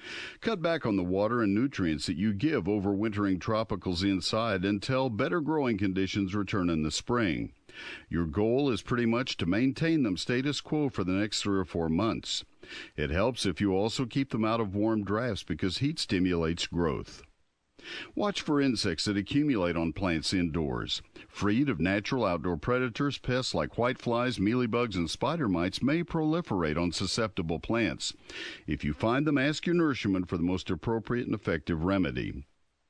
Cut back on the water and nutrients that you give overwintering tropicals inside until better growing conditions return in the spring. Your goal is pretty much to maintain them status quo for the next three or four months. It helps if you also keep them out of warm drafts because heat stimulates growth. Watch for insects that accumulate on plants indoors. Freed of natural outdoor predators, pests like whiteflies, mealybugs, and spider mites may proliferate on susceptible plants. If you find them, ask your nurseryman for the most appropriate and effective remedy.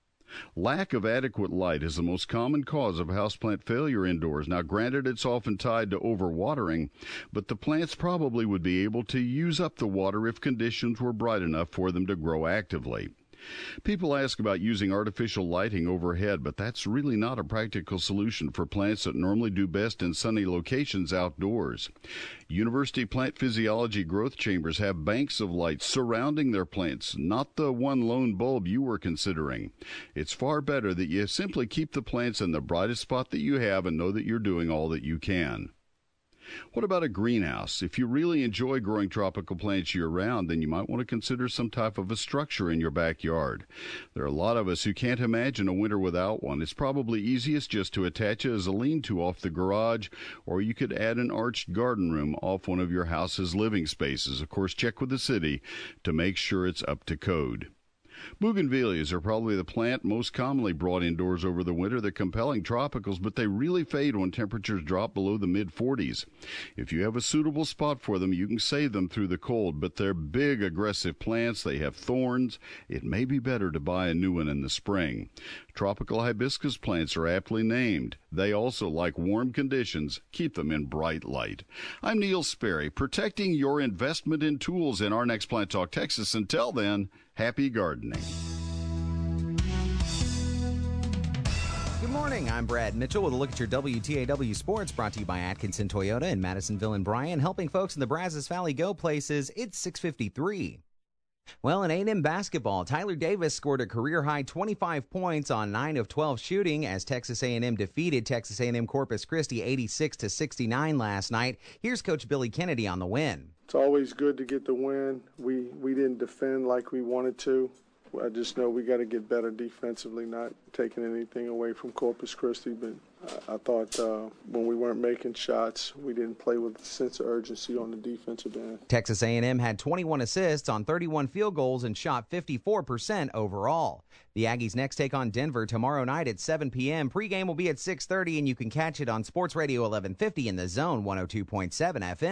Lack of adequate light is the most common cause of houseplant failure indoors. Now, granted, it's often tied to overwatering, but the plants probably would be able to use up the water if conditions were bright enough for them to grow actively. People ask about using artificial lighting overhead, but that's really not a practical solution for plants that normally do best in sunny locations outdoors. University Plant Physiology growth chambers have banks of light surrounding their plants, not the one lone bulb you were considering. It's far better that you simply keep the plants in the brightest spot that you have and know that you're doing all that you can. What about a greenhouse? If you really enjoy growing tropical plants year-round, then you might want to consider some type of a structure in your backyard. There are a lot of us who can't imagine a winter without one. It's probably easiest just to attach it as a lean-to off the garage, or you could add an arched garden room off one of your house's living spaces. Of course, check with the city to make sure it's up to code. Bougainvilleas are probably the plant most commonly brought indoors over the winter. They're compelling tropicals, but they really fade when temperatures drop below the mid forties. If you have a suitable spot for them, you can save them through the cold, but they're big, aggressive plants. They have thorns. It may be better to buy a new one in the spring. Tropical hibiscus plants are aptly named. They also like warm conditions. Keep them in bright light. I'm Neil Sperry, protecting your investment in tools in our next Plant Talk Texas. Until then, happy gardening. Good morning. I'm Brad Mitchell with a look at your W T A W Sports, brought to you by Atkinson Toyota in Madisonville and Bryan, helping folks in the Brazos Valley go places. It's six fifty-three. Well, in A and M basketball, Tyler Davis scored a career-high twenty-five points on nine of twelve shooting as Texas A and M defeated Texas A and M Corpus Christi eighty-six to sixty-nine last night. Here's Coach Billy Kennedy on the win. It's always good to get the win. We we didn't defend like we wanted to. I just know we got to get better defensively, not taking anything away from Corpus Christi. But I, I thought uh, when we weren't making shots, we didn't play with a sense of urgency on the defensive end. Texas A and M had twenty-one assists on thirty-one field goals and shot fifty-four percent overall. The Aggies next take on Denver tomorrow night at seven p.m. Pregame will be at six thirty, and you can catch it on Sports Radio eleven fifty in the Zone one oh two point seven F M.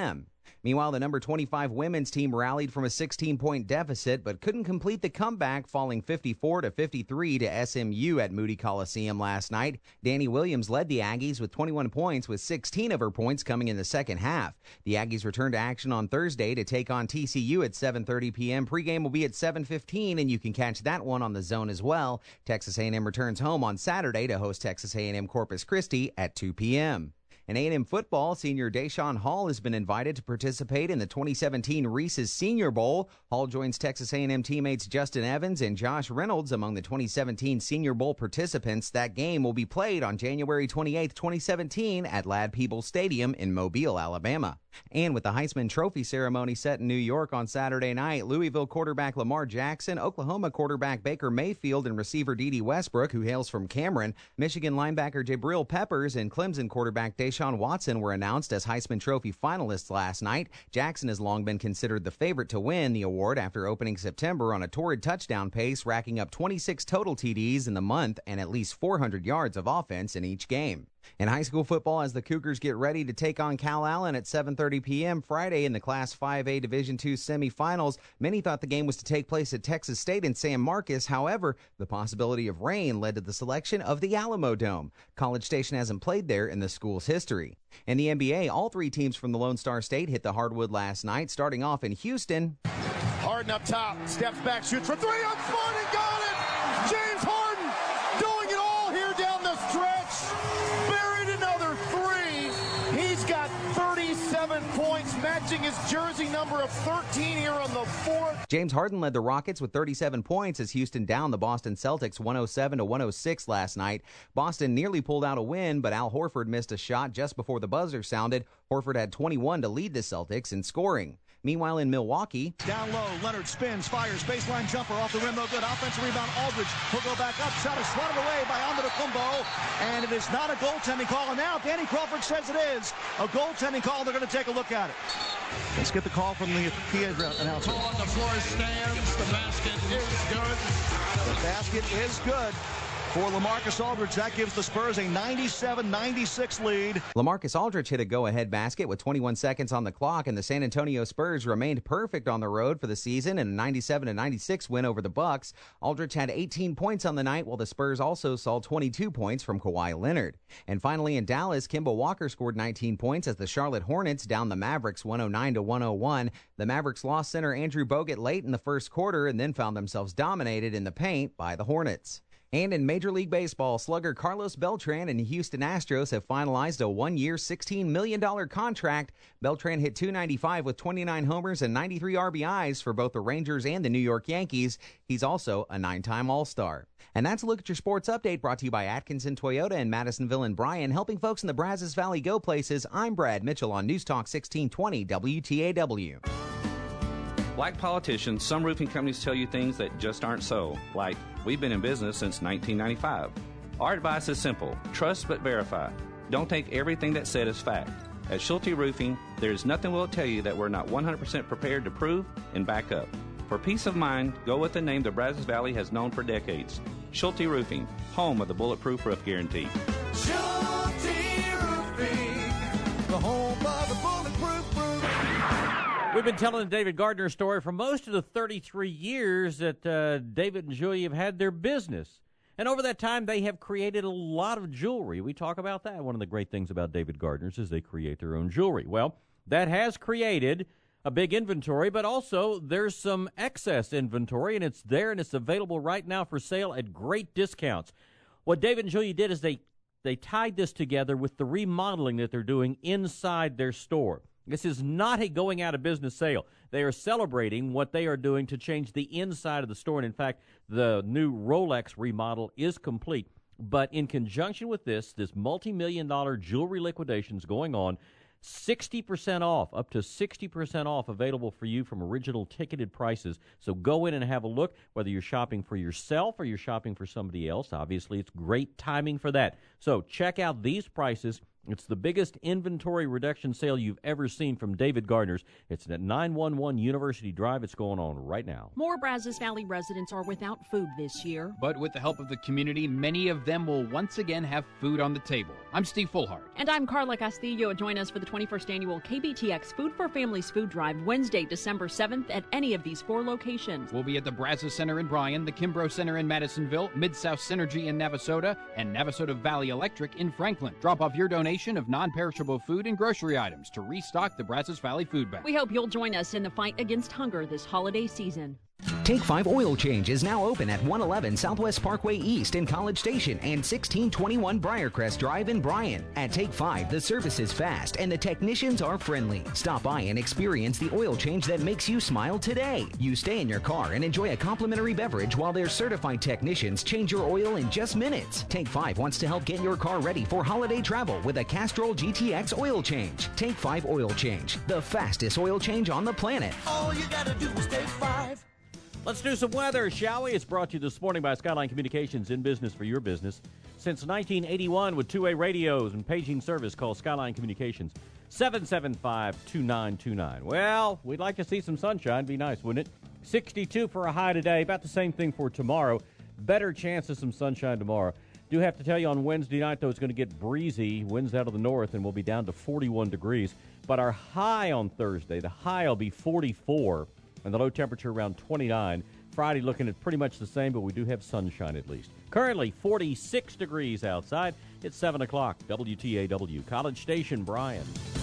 Meanwhile, the number twenty-five women's team rallied from a sixteen-point deficit, but couldn't complete the comeback, falling fifty-four to fifty-three to S M U at Moody Coliseum last night. Danny Williams led the Aggies with twenty-one points, with sixteen of her points coming in the second half. The Aggies return to action on Thursday to take on T C U at seven thirty p.m. Pregame will be at seven fifteen, and you can catch that one on the Zone as well. Texas A and M returns home on Saturday to host Texas A and M Corpus Christi at two p.m. In A and M football, senior Deshaun Hall has been invited to participate in the twenty seventeen Reese's Senior Bowl. Hall joins Texas A and M teammates Justin Evans and Josh Reynolds among the twenty seventeen Senior Bowl participants. That game will be played on January twenty-eighth, twenty seventeen at Ladd-Peebles Stadium in Mobile, Alabama. And with the Heisman Trophy ceremony set in New York on Saturday night, Louisville quarterback Lamar Jackson, Oklahoma quarterback Baker Mayfield, and receiver Dede Westbrook, who hails from Cameron, Michigan linebacker Jabril Peppers, and Clemson quarterback Deshaun Watson were announced as Heisman Trophy finalists last night. Jackson has long been considered the favorite to win the award after opening September on a torrid touchdown pace, racking up twenty-six total T Ds in the month and at least four hundred yards of offense in each game. In high school football, as the Cougars get ready to take on Cal Allen at seven thirty p.m. Friday in the Class five A Division two semifinals, many thought the game was to take place at Texas State in San Marcos. However, the possibility of rain led to the selection of the Alamo Dome. College Station hasn't played there in the school's history. In the N B A, all three teams from the Lone Star State hit the hardwood last night, starting off in Houston. Harden up top, steps back, shoots for three, on Smart and got it! James Harden doing it all here down the stretch. Buried another three. He's got thirty-seven points, matching his jersey number of thirteen here on the fourth. James Harden led the Rockets with thirty-seven points as Houston downed the Boston Celtics one oh seven to one oh six last night. Boston nearly pulled out a win, but Al Horford missed a shot just before the buzzer sounded. Horford had twenty-one to lead the Celtics in scoring. Meanwhile, in Milwaukee, down low, Leonard spins, fires, baseline jumper off the rim, no good. Offensive rebound, Aldridge. He'll go back up. Shot is swatted away by Antetokounmpo, and it is not a goaltending call. And now Danny Crawford says it is a goaltending call. They're going to take a look at it. Let's get the call from the P A announcer. Ball on the floor stands. The basket is good. The basket is good for LaMarcus Aldridge. That gives the Spurs a ninety-seven ninety-six lead. LaMarcus Aldridge hit a go-ahead basket with twenty-one seconds on the clock, and the San Antonio Spurs remained perfect on the road for the season in a ninety-seven to ninety-six win over the Bucks. Aldridge had eighteen points on the night, while the Spurs also saw twenty-two points from Kawhi Leonard. And finally, in Dallas, Kemba Walker scored nineteen points as the Charlotte Hornets downed the Mavericks one oh nine to one oh one. The Mavericks lost center Andrew Bogut late in the first quarter and then found themselves dominated in the paint by the Hornets. And in Major League Baseball, slugger Carlos Beltran and the Houston Astros have finalized a one-year, sixteen million dollars contract. Beltran hit two ninety-five with twenty-nine homers and ninety-three R B Is for both the Rangers and the New York Yankees. He's also a nine-time All-Star. And that's a look at your sports update brought to you by Atkinson Toyota in Madisonville and Bryan, helping folks in the Brazos Valley go places. I'm Brad Mitchell on News Talk sixteen twenty W T A W. Like politicians, some roofing companies tell you things that just aren't so, like, we've been in business since nineteen ninety-five. Our advice is simple: trust but verify. Don't take everything that's said as fact. At Schulte Roofing, there is nothing we'll tell you that we're not one hundred percent prepared to prove and back up. For peace of mind, go with the name the Brazos Valley has known for decades: Schulte Roofing, home of the Bulletproof Roof Guarantee. Schulte Roofing, the home of the Bulletproof Roof. We've been telling the David Gardner story for most of the thirty-three years that uh, David and Julie have had their business. And over that time, they have created a lot of jewelry. We talk about that. One of the great things about David Gardner's is they create their own jewelry. Well, that has created a big inventory, but also there's some excess inventory, and it's there, and it's available right now for sale at great discounts. What David and Julie did is they, they tied this together with the remodeling that they're doing inside their store. This is not a going out of business sale. They are celebrating what they are doing to change the inside of the store. And in fact, the new Rolex remodel is complete. But in conjunction with this, this multi-million dollar jewelry liquidation is going on. sixty percent off, up to sixty percent off available for you from original ticketed prices. So go in and have a look, whether you're shopping for yourself or you're shopping for somebody else. Obviously, it's great timing for that. So check out these prices It's the biggest inventory reduction sale you've ever seen from David Gardner's. It's at nine one one University Drive. It's going on right now. More Brazos Valley residents are without food this year. But with the help of the community, many of them will once again have food on the table. I'm Steve Fullhart. And I'm Carla Castillo. Join us for the twenty-first Annual K B T X Food for Families Food Drive, Wednesday, December seventh, at any of these four locations. We'll be at the Brazos Center in Bryan, the Kimbrough Center in Madisonville, Mid-South Synergy in Navasota, and Navasota Valley Electric in Franklin. Drop off your donation of non-perishable food and grocery items to restock the Brazos Valley Food Bank. We hope you'll join us in the fight against hunger this holiday season. Take five Oil Change is now open at one eleven Southwest Parkway East in College Station and sixteen twenty-one Briarcrest Drive in Bryan. At Take five, the service is fast and the technicians are friendly. Stop by and experience the oil change that makes you smile today. You stay in your car and enjoy a complimentary beverage while their certified technicians change your oil in just minutes. Take five wants to help get your car ready for holiday travel with a Castrol G T X oil change. Take five Oil Change, the fastest oil change on the planet. All you gotta do is Take five. Let's do some weather, shall we? It's brought to you this morning by Skyline Communications, in business for your business. Since nineteen eighty-one, with two-way radios and paging service, call Skyline Communications, seven seven five, two nine two nine. Well, we'd like to see some sunshine. Be nice, wouldn't it? sixty-two for a high today. About the same thing for tomorrow. Better chance of some sunshine tomorrow. Do have to tell you on Wednesday night, though, it's going to get breezy. Winds out of the north, and we'll be down to forty-one degrees. But our high on Thursday, the high will be forty-four. And the low temperature around twenty-nine. Friday looking at pretty much the same, but we do have sunshine at least. Currently forty-six degrees outside. It's seven o'clock. W T A W, College Station, Bryan.